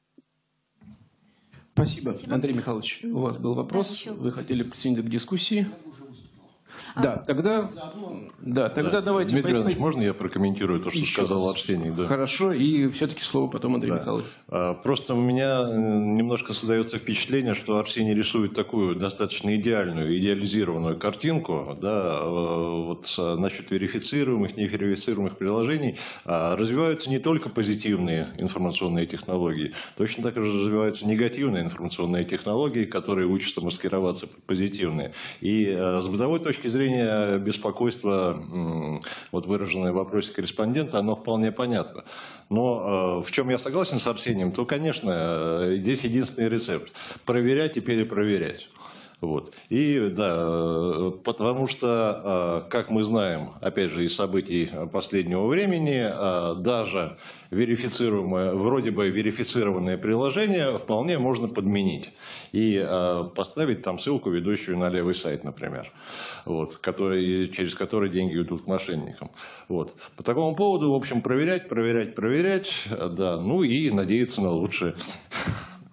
Спасибо. Андрей Михайлович, у вас был вопрос, вы хотели присоединиться к дискуссии. Да, тогда давайте... Дмитрий Иванович, можно я прокомментирую то, что сказал Арсений? Да. Хорошо, и все-таки слово потом Андрей Михайлович. Просто у меня немножко создается впечатление, что Арсений рисует такую достаточно идеальную, идеализированную картинку, да, вот насчет верифицируемых, неверифицируемых приложений. Развиваются не только позитивные информационные технологии, точно так же развиваются негативные информационные технологии, которые учатся маскироваться под позитивные. И с бытовой точки зрения беспокойство, вот выраженное в вопросе корреспондента, оно вполне понятно. Но в чем я согласен с Арсением, то, конечно, здесь единственный рецепт – проверять и перепроверять. Вот. И да, потому что, как мы знаем, опять же, из событий последнего времени, даже верифицируемое, вроде бы верифицированное приложение вполне можно подменить и поставить там ссылку, ведущую на левый сайт, например, вот, через который деньги идут к мошенникам. Вот. По такому поводу, в общем, проверять, да, ну и надеяться на лучшее.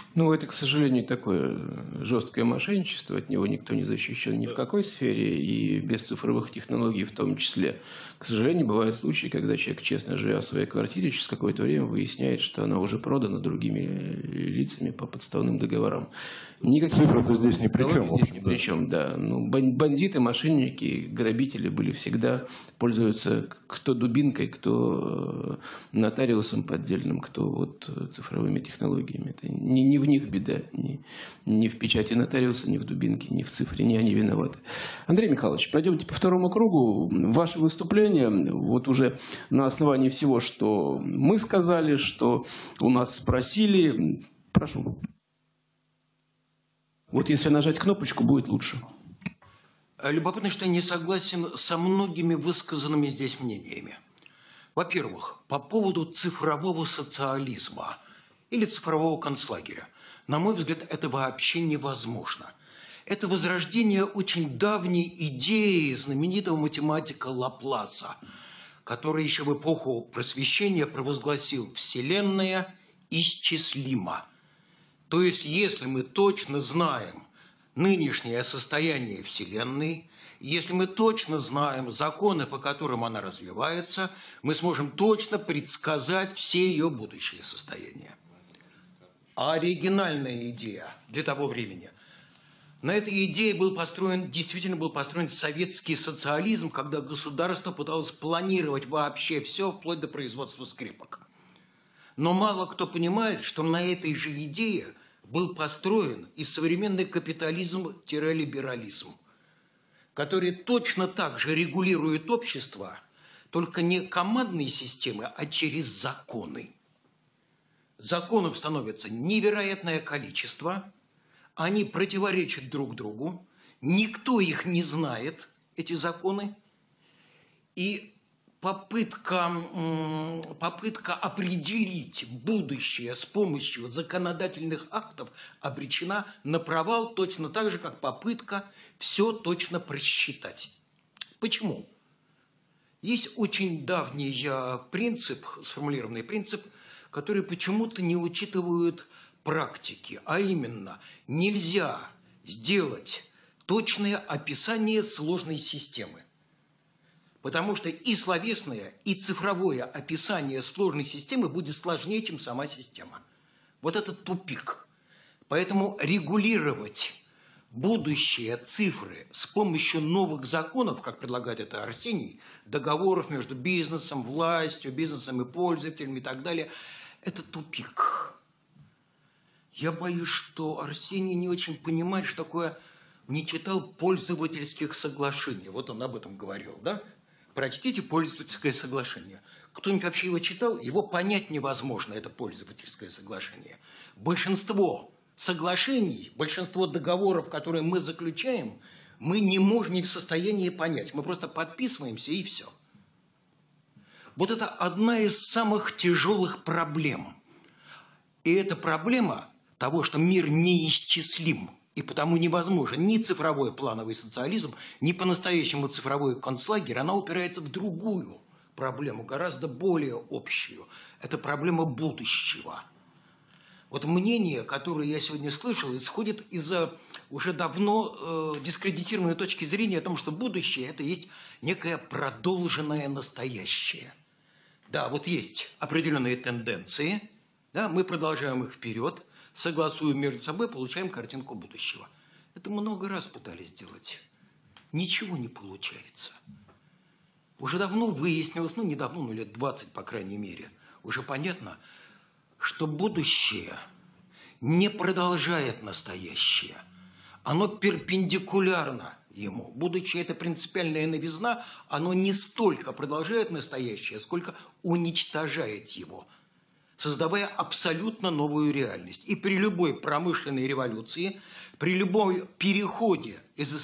Ну, это, к сожалению, такое жесткое мошенничество, от него никто не защищен ни в какой сфере, и без цифровых технологий в том числе. К сожалению, бывают случаи, когда человек, честно живя в своей квартире, через какое-то время выясняет, что она уже продана другими лицами по подставным договорам. Никаких Цифры-то здесь ни при чем. Здесь ни при чем, да. Ну, бандиты, мошенники, грабители были всегда, пользуются кто дубинкой, кто нотариусом поддельным, кто вот цифровыми технологиями. Это не в них беда, ни в печати нотариуса, ни в дубинке, ни в цифре, не они виноваты. Андрей Михайлович, пойдемте по второму кругу. Ваше выступление, вот уже на основании всего, что мы сказали, что у нас спросили. Прошу. Вот если нажать кнопочку, будет лучше. Любопытно, что я не согласен со многими высказанными здесь мнениями. Во-первых, по поводу цифрового социализма или цифрового концлагеря. На мой взгляд, это вообще невозможно. Это возрождение очень давней идеи знаменитого математика Лапласа, который еще в эпоху Просвещения провозгласил «Вселенная исчислима». То есть, если мы точно знаем нынешнее состояние Вселенной, если мы точно знаем законы, по которым она развивается, мы сможем точно предсказать все ее будущие состояния. А оригинальная идея для того времени. На этой идее действительно был построен советский социализм, когда государство пыталось планировать вообще все, вплоть до производства скрипок. Но мало кто понимает, что на этой же идее был построен и современный капитализм-либерализм, который точно так же регулирует общество, только не командные системы, а через законы. Законов становится невероятное количество, они противоречат друг другу, никто их не знает, эти законы, и попытка определить будущее с помощью законодательных актов обречена на провал точно так же, как попытка все точно просчитать. Почему? Есть очень давний принцип, сформулированный принцип, который почему-то не учитывают практики, а именно нельзя сделать точное описание сложной системы. Потому что и словесное, и цифровое описание сложной системы будет сложнее, чем сама система. Вот это тупик. Поэтому регулировать будущие цифры с помощью новых законов, как предлагает это Арсений, договоров между бизнесом, властью, бизнесом и пользователями и так далее, это тупик. Я боюсь, что Арсений не очень понимает, что такое, не читал пользовательских соглашений. Вот он об этом говорил, да? Прочтите пользовательское соглашение. Кто-нибудь вообще его читал? Его понять невозможно, это пользовательское соглашение. Большинство соглашений, большинство договоров, которые мы заключаем, мы не можем, не в состоянии понять. Мы просто подписываемся и все. Вот это одна из самых тяжелых проблем. И это проблема того, что мир неисчислим. И потому невозможен ни цифровой плановый социализм, ни по-настоящему цифровой концлагерь. Она упирается в другую проблему, гораздо более общую. Это проблема будущего. Вот мнение, которое я сегодня слышал, исходит из уже давно дискредитированной точки зрения о том, что будущее – это есть некое продолженное настоящее. Да, вот есть определенные тенденции, да, мы продолжаем их вперед, согласуем между собой, получаем картинку будущего. Это много раз пытались сделать. Ничего не получается. Уже давно выяснилось, недавно, лет 20, по крайней мере, уже понятно, что будущее не продолжает настоящее. Оно перпендикулярно ему. Будущее – это принципиальная новизна, оно не столько продолжает настоящее, сколько уничтожает его, создавая абсолютно новую реальность. И при любой промышленной революции, при любом переходе из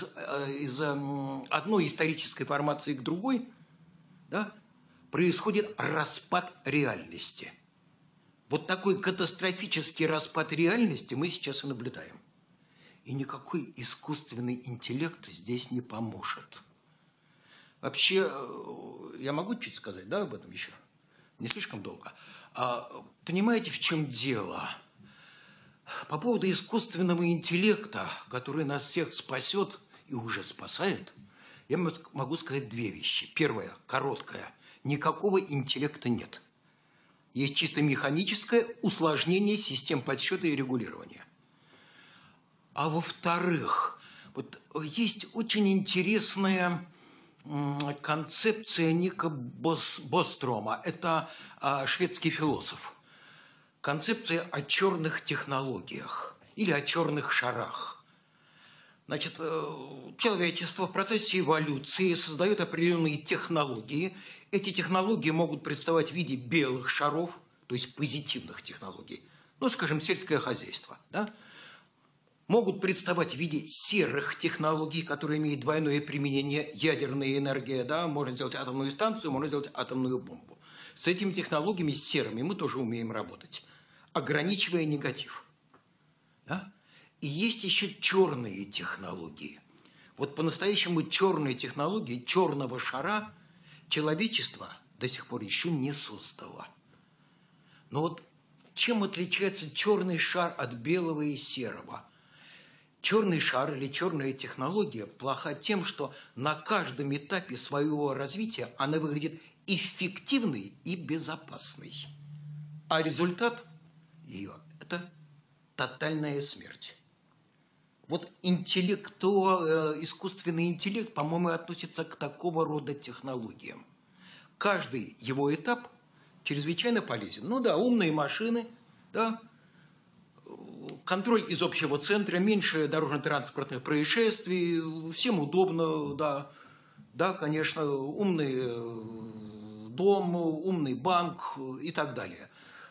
одной исторической формации к другой, да, происходит распад реальности. Вот такой катастрофический распад реальности мы сейчас и наблюдаем. И никакой искусственный интеллект здесь не поможет. Вообще, я могу чуть сказать, да, об этом еще? Не слишком долго. Понимаете, в чем дело? По поводу искусственного интеллекта, который нас всех спасет и уже спасает, я могу сказать две вещи. Первая, короткая. Никакого интеллекта нет. Есть чисто механическое усложнение систем подсчета и регулирования. А во-вторых, вот есть очень интересная концепция Ника Бострома. Это шведский философ. Концепция о черных технологиях или о черных шарах. Значит, человечество в процессе эволюции создает определенные технологии. Эти технологии могут представать в виде белых шаров, то есть позитивных технологий. Ну, скажем, сельское хозяйство. Да? Могут представать в виде серых технологий, которые имеют двойное применение, ядерная энергия. Да? Можно сделать атомную станцию, можно сделать атомную бомбу. С этими технологиями серыми мы тоже умеем работать, ограничивая негатив. Да? И есть еще черные технологии. Вот по-настоящему черные технологии, черного шара человечество до сих пор еще не создало. Но вот чем отличается черный шар от белого и серого? Черный шар или черная технология плоха тем, что на каждом этапе своего развития она выглядит эффективной и безопасной. А результат ее – это тотальная смерть. Вот искусственный интеллект, по-моему, относится к такого рода технологиям. Каждый его этап чрезвычайно полезен. Ну да, умные машины, да, контроль из общего центра, меньше дорожно-транспортных происшествий, всем удобно, да. Да, конечно, умный дом, умный банк и так далее.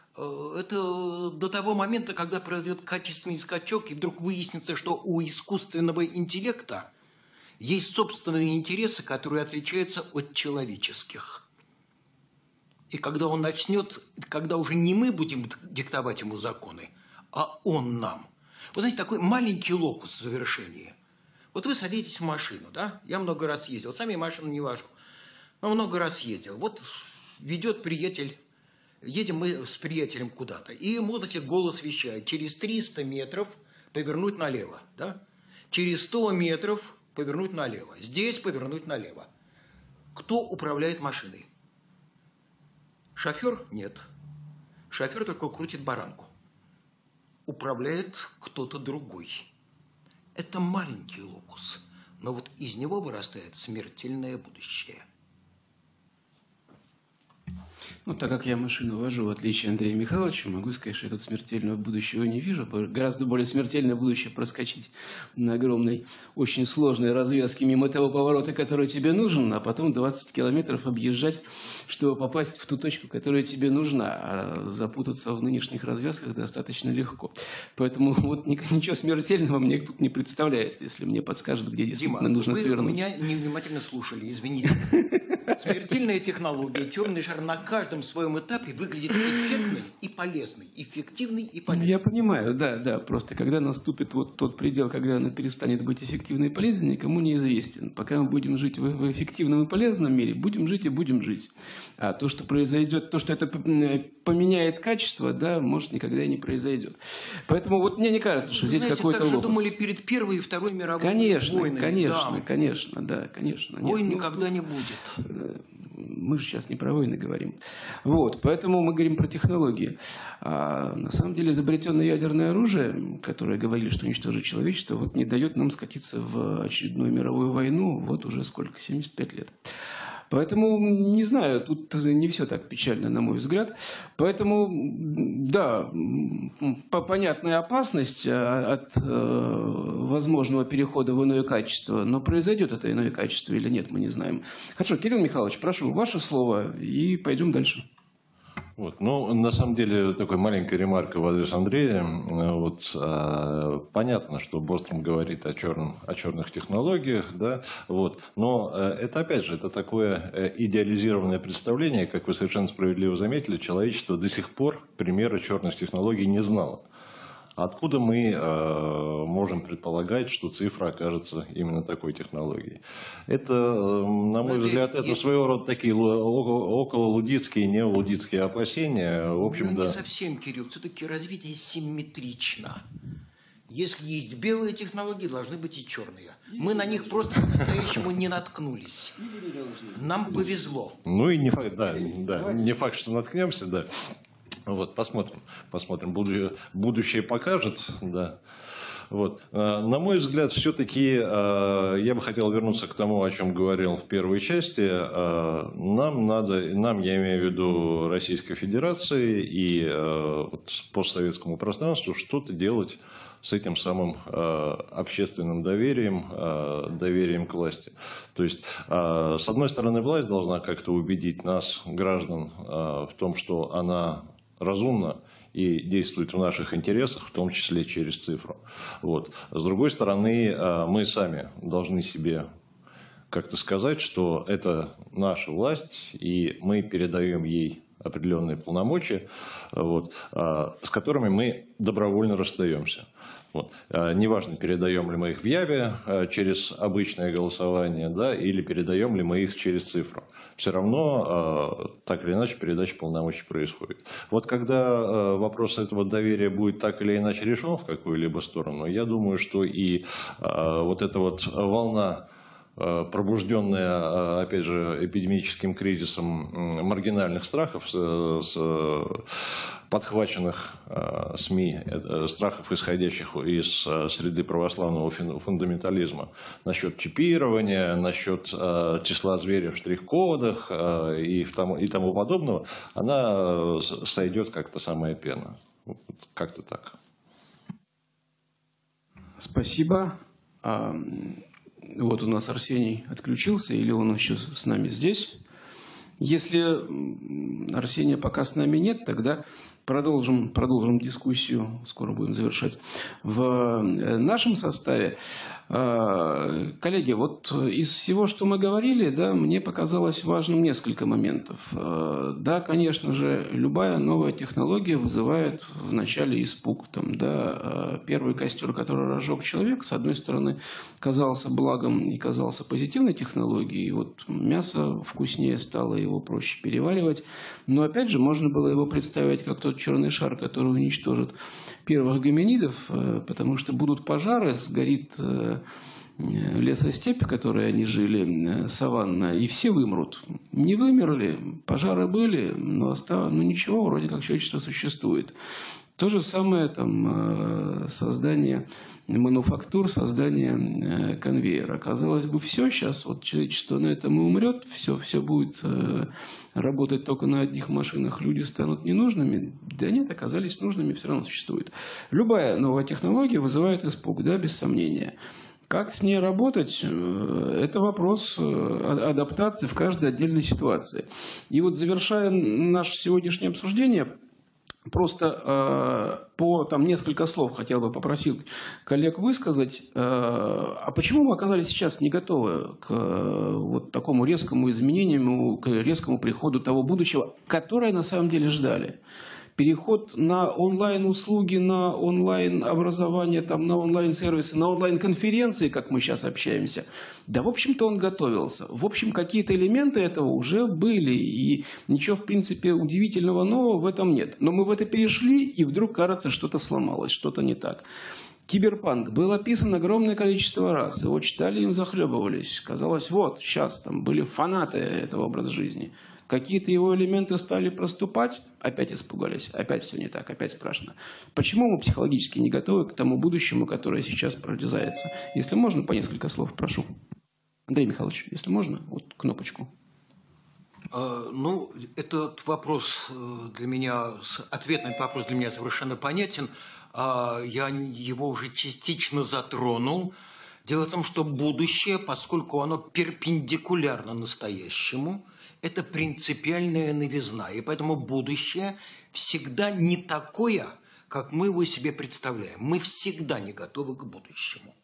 Это до того момента, когда произойдет качественный скачок, и вдруг выяснится, что у искусственного интеллекта есть собственные интересы, которые отличаются от человеческих. И когда он начнет, когда уже не мы будем диктовать ему законы, а он нам. Вы знаете, такой маленький локус в завершении. Вот вы садитесь в машину, да? Я много раз ездил, сами машины не вожу, но много раз ездил. Вот ведет приятель. Едем мы с приятелем куда-то, и ему, значит, голос вещает: через 300 метров повернуть налево, да? Через 100 метров повернуть налево, здесь повернуть налево. Кто управляет машиной? Шофер? Нет. Шофер только крутит баранку. Управляет кто-то другой. Это маленький локус, но вот из него вырастает смертельное будущее. Ну, так как я машину вожу, в отличие от Андрея Михайловича, могу сказать, что я тут смертельного будущего не вижу. Гораздо более смертельное будущее проскочить на огромной, очень сложной развязке мимо того поворота, который тебе нужен, а потом 20 километров объезжать, чтобы попасть в ту точку, которая тебе нужна. А запутаться в нынешних развязках достаточно легко. Поэтому вот ничего смертельного мне тут не представляется, если мне подскажут, где действительно нужно свернуть. Вы меня невнимательно слушали, извините. Смертельная технология, черный шар на каждом своем этапе выглядит эффектной и полезной, эффективной и полезной. Я понимаю, да. Просто когда наступит вот тот предел, когда она перестанет быть эффективной и полезной, никому неизвестен. Пока мы будем жить в эффективном и полезном мире, будем жить и будем жить. А то, что произойдет, то, что это поменяет качество, да, может, никогда и не произойдет. Поэтому вот мне не кажется, что здесь какой-то локус. Так же думали перед Первой и Второй мировой войнами. Конечно. Войн никогда не будет. Мы же сейчас не про войны говорим. Вот, поэтому мы говорим про технологии. А на самом деле изобретенное ядерное оружие, которое говорили, что уничтожит человечество, вот не дает нам скатиться в очередную мировую войну вот уже сколько, 75 лет. Поэтому, не знаю, тут не все так печально, на мой взгляд. Поэтому, да, понятная опасность от возможного перехода в иное качество, но произойдет это иное качество или нет, мы не знаем. Хорошо, Кирилл Михайлович, прошу, ваше слово, и пойдем дальше. Вот. Ну, на самом деле, такая маленькая ремарка в адрес Андрея. Вот, понятно, что Бостром говорит о черных технологиях, да, вот, но это, опять же, это такое идеализированное представление, как вы совершенно справедливо заметили, человечество до сих пор примера черных технологий не знало. Откуда мы можем предполагать, что цифра окажется именно такой технологией? Это, на мой взгляд, это своего рода такие окололудитские, неолудитские опасения. В общем, не совсем, Кирилл. Все-таки развитие симметрично. Если есть белые технологии, должны быть и черные. Мы на них просто по-настоящему не наткнулись. Нам повезло. Ну и не факт, да, не факт, что наткнемся, да. Вот, посмотрим. Будущее покажет, да. Вот. На мой взгляд, все-таки я бы хотел вернуться к тому, о чем говорил в первой части. Нам, я имею в виду Российской Федерации и постсоветскому пространству, что-то делать с этим самым общественным доверием к власти. То есть, с одной стороны, власть должна как-то убедить нас, граждан, в том, что она разумна и действует в наших интересах, в том числе через цифру. Вот. С другой стороны, мы сами должны себе как-то сказать, что это наша власть, и мы передаем ей определенные полномочия, вот, с которыми мы добровольно расстаемся. Вот. Неважно, передаем ли мы их в Яве через обычное голосование, да, или передаем ли мы их через цифру. Все равно, так или иначе, передача полномочий происходит. Вот когда вопрос этого доверия будет так или иначе решен в какую-либо сторону, я думаю, что и вот эта вот волна, пробужденная, опять же, эпидемическим кризисом маргинальных страхов, подхваченных СМИ, страхов, исходящих из среды православного фундаментализма, насчет чипирования, насчет числа зверей в штрих-кодах и тому подобного, она сойдет как-то самая пена. Как-то так. Спасибо. Вот у нас Арсений отключился, или он еще с нами здесь. Если Арсения пока с нами нет, тогда продолжим дискуссию, скоро будем завершать, в нашем составе. Коллеги, вот из всего, что мы говорили, да, мне показалось важным несколько моментов. Да, конечно же, любая новая технология вызывает вначале испуг. Там, да, первый костер, который разжег человек, с одной стороны, казался благом и казался позитивной технологией. Вот мясо вкуснее стало, его проще переваривать. Но, опять же, можно было его представить как тот черный шар, который уничтожит первых гоминидов, потому что будут пожары, сгорит лесостепь, в которой они жили, саванна, и все вымрут. Не вымерли, пожары были, но ничего, вроде как человечество существует. То же самое там создание мануфактур, создание конвейера. Казалось бы, все, сейчас вот человечество на этом и умрет, все будет работать только на одних машинах, люди станут ненужными. Да нет, оказались нужными, все равно существует. Любая новая технология вызывает испуг, да, без сомнения. Как с ней работать, это вопрос адаптации в каждой отдельной ситуации. И вот завершая наше сегодняшнее обсуждение, просто по несколько слов хотел бы попросить коллег высказать. А почему мы оказались сейчас не готовы к вот такому резкому изменению, к резкому приходу того будущего, которое на самом деле ждали? Переход на онлайн-услуги, на онлайн-образование, на онлайн-сервисы, на онлайн-конференции, как мы сейчас общаемся. Да, в общем-то, он готовился. В общем, какие-то элементы этого уже были. И ничего, в принципе, удивительного нового в этом нет. Но мы в это перешли, и вдруг, кажется, что-то сломалось, что-то не так. Киберпанк был описан огромное количество раз. Его читали, им захлебывались. Казалось, вот, сейчас там были фанаты этого образа жизни. Какие-то его элементы стали проступать, опять испугались, опять все не так, опять страшно. Почему мы психологически не готовы к тому будущему, которое сейчас прорезается? Если можно, по несколько слов, прошу. Андрей Михайлович, если можно, вот кнопочку. Ну, этот вопрос для меня, ответ на этот вопрос для меня совершенно понятен. Я его уже частично затронул. Дело в том, что будущее, поскольку оно перпендикулярно настоящему, это принципиальная новизна. И поэтому будущее всегда не такое, как мы его себе представляем. Мы всегда не готовы к будущему.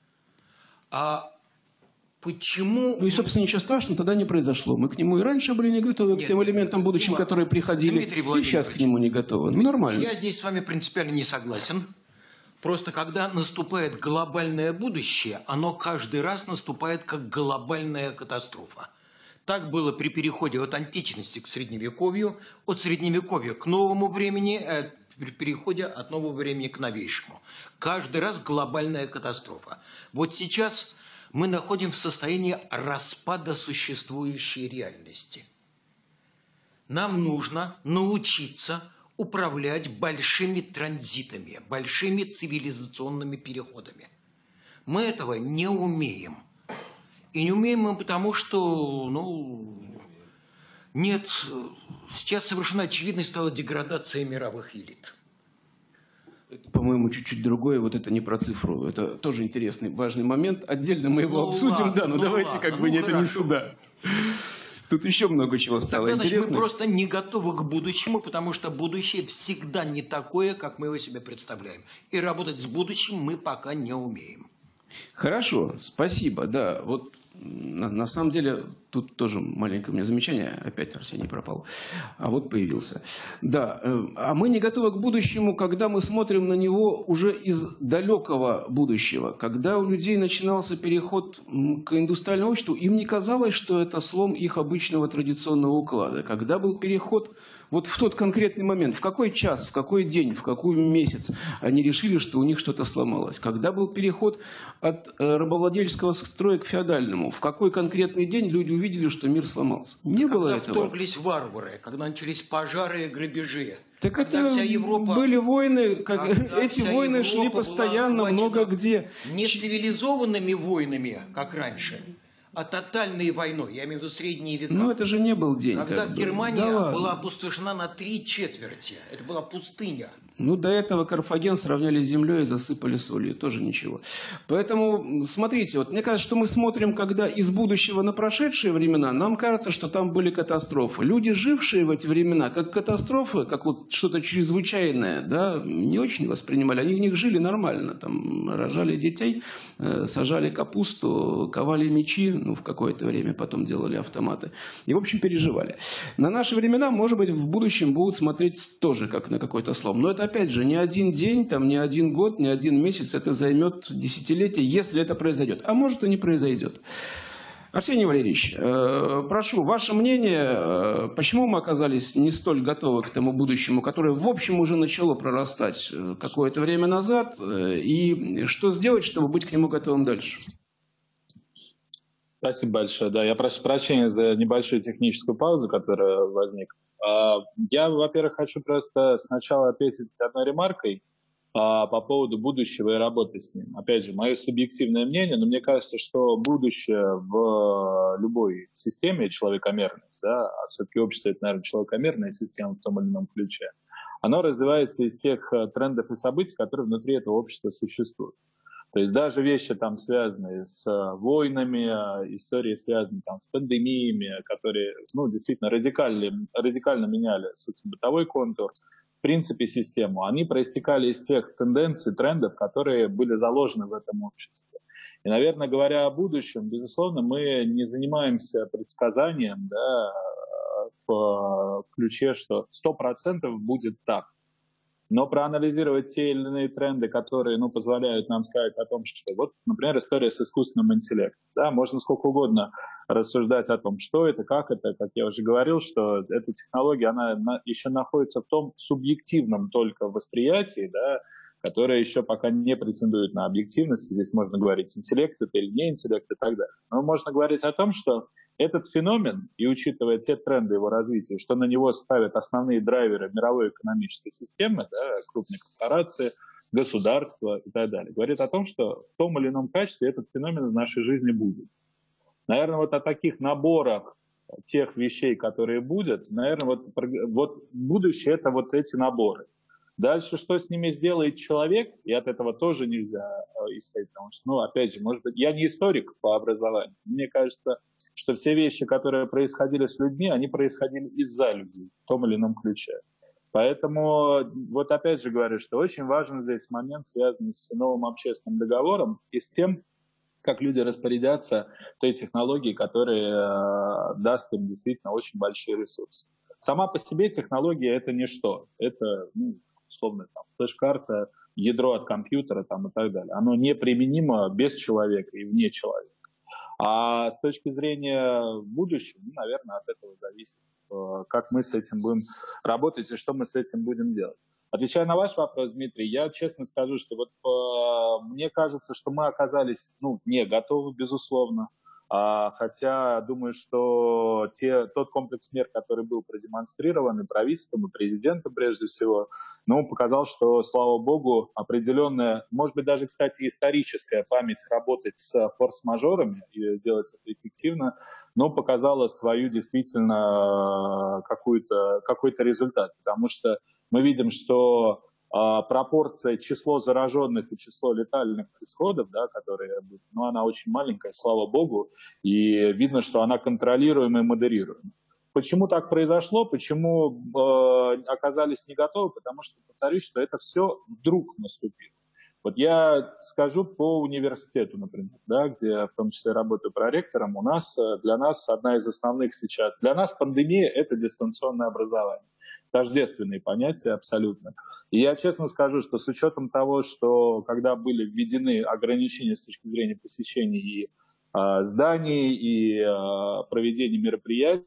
А почему... Ну и, собственно, ничего страшного тогда не произошло. Мы к нему и раньше были не готовы, к тем элементам будущего, которые приходили, и сейчас к нему не готовы. Ну, нормально. Я здесь с вами принципиально не согласен. Просто когда наступает глобальное будущее, оно каждый раз наступает как глобальная катастрофа. Так было при переходе от античности к средневековью, от средневековья к новому времени, при переходе от нового времени к новейшему. Каждый раз глобальная катастрофа. Вот сейчас мы находимся в состоянии распада существующей реальности. Нам нужно научиться управлять большими транзитами, большими цивилизационными переходами. Мы этого не умеем. И не умеем мы потому, что, нет, сейчас совершенно очевидной стала деградация мировых элит. Это, по-моему, чуть-чуть другое, вот это не про цифру. Это тоже интересный, важный момент. Отдельно мы его обсудим, ладно, да, но давайте ладно, это не сюда. Тут еще много чего стало интересно. Мы просто не готовы к будущему, потому что будущее всегда не такое, как мы его себе представляем. И работать с будущим мы пока не умеем. Хорошо, спасибо. Да, вот на самом деле тут тоже маленькое у меня замечание. Опять Арсений пропал. А вот появился. Да, а мы не готовы к будущему, когда мы смотрим на него уже из далекого будущего. Когда у людей начинался переход к индустриальному обществу, им не казалось, что это слом их обычного традиционного уклада. Когда был переход вот в тот конкретный момент, в какой час, в какой день, в какой месяц они решили, что у них что-то сломалось. Когда был переход от рабовладельческого строя к феодальному, в какой конкретный день люди увидели, что мир сломался. Не было этого. Когда вторглись варвары, когда начались пожары и грабежи. Так это были войны, эти войны шли постоянно, много где. Не цивилизованными войнами, как раньше, а тотальной войной, я имею в виду средние века. Но это же не был день. Когда Германия была опустошена на 3/4. Это была пустыня. Ну, до этого Карфаген сравняли с землей и засыпали солью. Тоже ничего. Поэтому, смотрите, вот мне кажется, что мы смотрим, когда из будущего на прошедшие времена, нам кажется, что там были катастрофы. Люди, жившие в эти времена, как катастрофы, как вот что-то чрезвычайное, да, не очень воспринимали. Они в них жили нормально. Там рожали детей, сажали капусту, ковали мечи, в какое-то время потом делали автоматы. И, в общем, переживали. На наши времена, может быть, в будущем будут смотреть тоже как на какой-то слом. Но это, опять же, не один день, там, не один год, не один месяц. Это займет десятилетия, если это произойдет. А может, и не произойдет. Арсений Валерьевич, прошу, ваше мнение, почему мы оказались не столь готовы к тому будущему, которое, в общем, уже начало прорастать какое-то время назад, и что сделать, чтобы быть к нему готовым дальше? Спасибо большое. Да, я прошу прощения за небольшую техническую паузу, которая возникла. Я, во-первых, хочу просто сначала ответить одной ремаркой по поводу будущего и работы с ним. Опять же, мое субъективное мнение, но мне кажется, что будущее в любой системе человекомерной, да, а все-таки общество — это, наверное, человекомерная система в том или ином ключе, оно развивается из тех трендов и событий, которые внутри этого общества существуют. То есть даже вещи, там, связанные с войнами, истории, связанные там, с пандемиями, которые действительно радикально меняли, собственно, бытовой контур, в принципе, систему, они проистекали из тех тенденций, трендов, которые были заложены в этом обществе. И, наверное, говоря о будущем, безусловно, мы не занимаемся предсказанием, да, в ключе, что 100% будет так. Но проанализировать те или иные тренды, которые позволяют нам сказать о том, что вот, например, история с искусственным интеллектом. Да, можно сколько угодно рассуждать о том, что это, как я уже говорил, что эта технология, она еще находится в том субъективном только восприятии, да, которое еще пока не претендует на объективность. Здесь можно говорить, интеллект это или не интеллект и так далее. Но можно говорить о том, что этот феномен, и учитывая те тренды его развития, что на него ставят основные драйверы мировой экономической системы, да, крупные корпорации, государства и так далее, говорит о том, что в том или ином качестве этот феномен в нашей жизни будет. Наверное, вот о таких наборах тех вещей, которые будут, наверное, вот будущее — это вот эти наборы. Дальше, что с ними сделает человек, и от этого тоже нельзя исходить, потому что, опять же, может быть, я не историк по образованию. Мне кажется, что все вещи, которые происходили с людьми, они происходили из-за людей в том или ином ключе. Поэтому, вот опять же говорю, что очень важен здесь момент, связанный с новым общественным договором и с тем, как люди распорядятся той технологией, которая даст им действительно очень большие ресурсы. Сама по себе технология — это ничто. Это условно, там, флеш-карта, ядро от компьютера там, и так далее. Оно неприменимо без человека и вне человека. А с точки зрения будущего, ну, наверное, от этого зависит, как мы с этим будем работать и что мы с этим будем делать. Отвечая на ваш вопрос, Дмитрий, я честно скажу, что вот мне кажется, что мы оказались не готовы, безусловно. Хотя думаю, что тот комплекс мер, который был продемонстрирован и правительством, и президентом прежде всего, показал, что, слава богу, определенная, может быть, даже, кстати, историческая память работать с форс-мажорами и делать это эффективно, но показала свою действительно какой-то результат. Потому что мы видим, что пропорция число зараженных и число летальных исходов, да, которые, она очень маленькая, слава богу, и видно, что она контролируема и модерируема. Почему так произошло? Почему оказались не готовы? Потому что, повторюсь, что это все вдруг наступило. Вот я скажу по университету, например, да, где я в том числе работаю проректором, для нас одна из основных сейчас, для нас пандемия – это дистанционное образование. Тождественные понятия абсолютно. И я честно скажу, что с учетом того, что когда были введены ограничения с точки зрения посещения и зданий, и проведения мероприятий,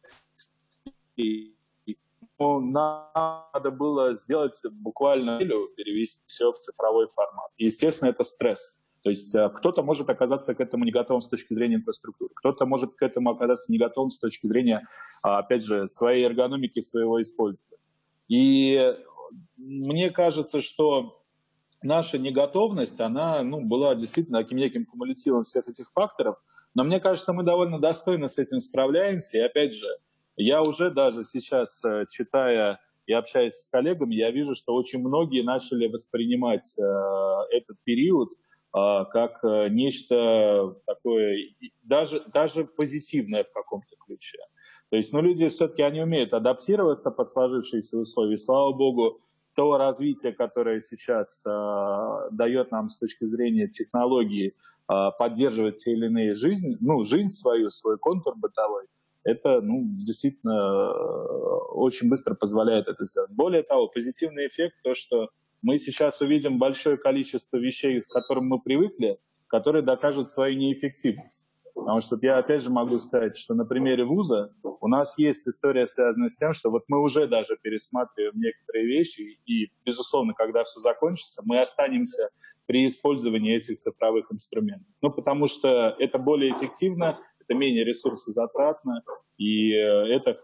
надо было сделать буквально перевести все в цифровой формат. И, естественно, это стресс. То есть кто-то может оказаться к этому не готовым с точки зрения инфраструктуры, кто-то может к этому оказаться не готовым с точки зрения, опять же, своей эргономики, своего использования. И мне кажется, что наша неготовность, она была действительно таким неким кумулятивом всех этих факторов, но мне кажется, что мы довольно достойно с этим справляемся. И опять же, я уже даже сейчас, читая и общаясь с коллегами, я вижу, что очень многие начали воспринимать этот период как нечто такое, даже позитивное в каком-то ключе. То есть, люди все-таки, они умеют адаптироваться под сложившиеся условия. И, слава богу, то развитие, которое сейчас дает нам с точки зрения технологий поддерживать те или иные жизнь свою, свой контур бытовой, это действительно очень быстро позволяет это сделать. Более того, позитивный эффект, то, что мы сейчас увидим большое количество вещей, к которым мы привыкли, которые докажут свою неэффективность. Потому что я опять же могу сказать, что на примере вуза у нас есть история, связанная с тем, что мы уже даже пересматриваем некоторые вещи, и, безусловно, когда все закончится, мы останемся при использовании этих цифровых инструментов. Потому что это более эффективно, это менее ресурсозатратно, и это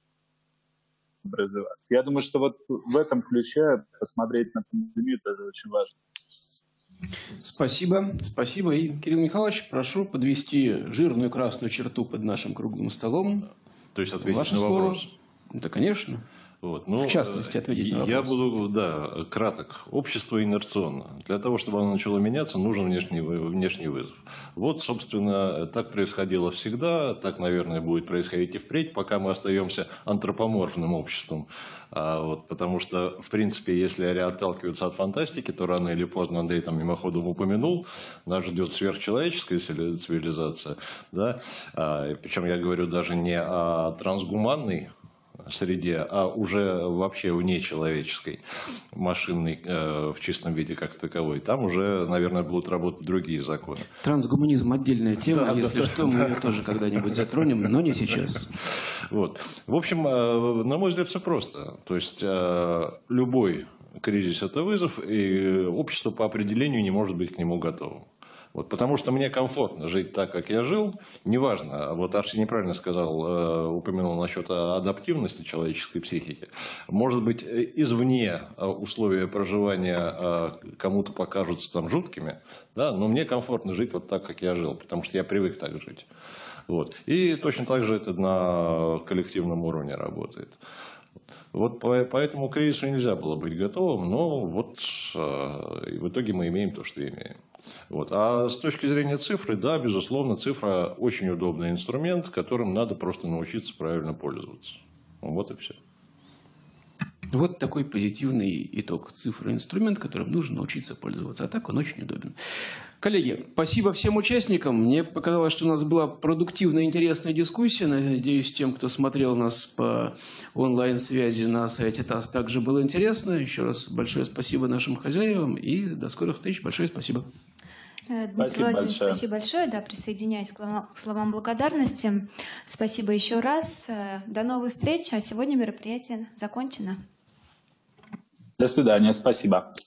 образоваться. Я думаю, что в этом ключе посмотреть на пандемию тоже очень важно. Спасибо. Спасибо. И, Кирилл Михайлович, прошу подвести жирную красную черту под нашим круглым столом. То есть ответить на вопрос. Да, конечно. В частности, ответить на вопрос. Я буду, краток. Общество инерционно. Для того, чтобы оно начало меняться, нужен внешний вызов. Собственно, так происходило всегда, так, наверное, будет происходить и впредь, пока мы остаемся антропоморфным обществом. Потому что, в принципе, если отталкиваться от фантастики, то рано или поздно, Андрей там мимоходом упомянул, нас ждет сверхчеловеческая цивилизация. Да? Причем я говорю даже не о трансгуманной среде, а уже вообще внечеловеческой, машинной в чистом виде как таковой. Там уже, наверное, будут работать другие законы. Трансгуманизм – отдельная тема, если что, мы ее тоже когда-нибудь затронем, но не сейчас. В общем, на мой взгляд, все просто. То есть, любой кризис – это вызов, и общество по определению не может быть к нему готовым. Потому что мне комфортно жить так, как я жил, неважно. Арсений неправильно сказал, упомянул насчет адаптивности человеческой психики. Может быть, извне условия проживания кому-то покажутся там жуткими, да, но мне комфортно жить так, как я жил, потому что я привык так жить. И точно так же это на коллективном уровне работает. По этому кризису нельзя было быть готовым, но в итоге мы имеем то, что имеем. А с точки зрения цифры, да, безусловно, цифра очень удобный инструмент, которым надо просто научиться правильно пользоваться. И все. Вот такой позитивный итог. Цифра – инструмент, которым нужно научиться пользоваться. А так он очень удобен. Коллеги, спасибо всем участникам. Мне показалось, что у нас была продуктивная, интересная дискуссия. Надеюсь, тем, кто смотрел нас по онлайн-связи на сайте ТАСС, также было интересно. Еще раз большое спасибо нашим хозяевам и до скорых встреч. Большое спасибо. Дмитрий Владимирович, спасибо большое. Да, присоединяюсь к словам благодарности. Спасибо еще раз. До новых встреч. А сегодня мероприятие закончено. До свидания. Спасибо.